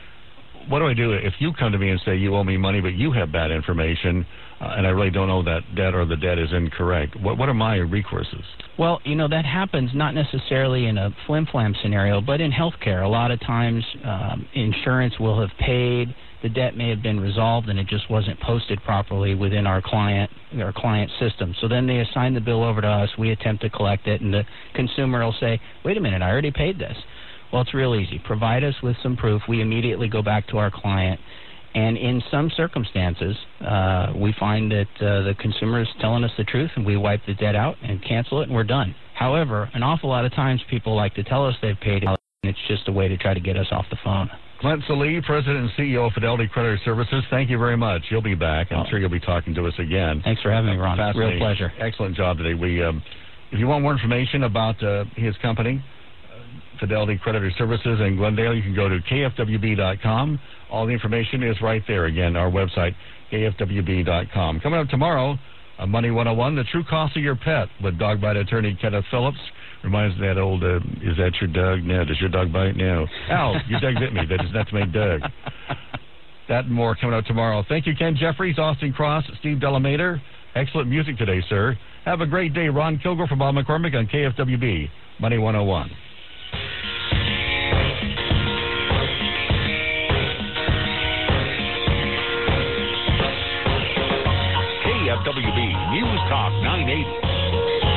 S18: What do I do if you come to me and say you owe me money, but you have bad information, uh, and I really don't owe that debt, or the debt is incorrect? What what are my recourses?
S10: Well, you know, that happens not necessarily in a flim-flam scenario, but in healthcare. A lot of times um, insurance will have paid, the debt may have been resolved, and it just wasn't posted properly within our client our client system. So then they assign the bill over to us, we attempt to collect it, and the consumer will say, wait a minute, I already paid this. Well, it's real easy. Provide us with some proof. We immediately go back to our client. And in some circumstances, uh, we find that uh, the consumer is telling us the truth, and we wipe the debt out and cancel it, and we're done. However, an awful lot of times people like to tell us they've paid it, and it's just a way to try to get us off the phone.
S18: Clint Sallee, President and C E O of Fidelity Credit Services, thank you very much. You'll be back. I'm oh. sure you'll be talking to us again.
S10: Thanks for having me, Ron. Real pleasure.
S18: Excellent job today. We, um, if you want more information about uh, his company, Fidelity Creditor Services in Glendale, you can go to K F W B dot com. All the information is right there. Again, our website, K F W B dot com. Coming up tomorrow, on Money one oh one, the true cost of your pet with dog bite attorney Kenneth Phillips. Reminds me of that old, uh, is that your dog? No. Does your dog bite? No. Al, your dog bit me. That is not to make Doug. That and more coming up tomorrow. Thank you, Ken Jeffries, Austin Cross, Steve Delamater. Excellent music today, sir. Have a great day. Ron Kilgore from Bob McCormick on K F W B, Money one oh one.
S2: K F W B News Talk nine eighty.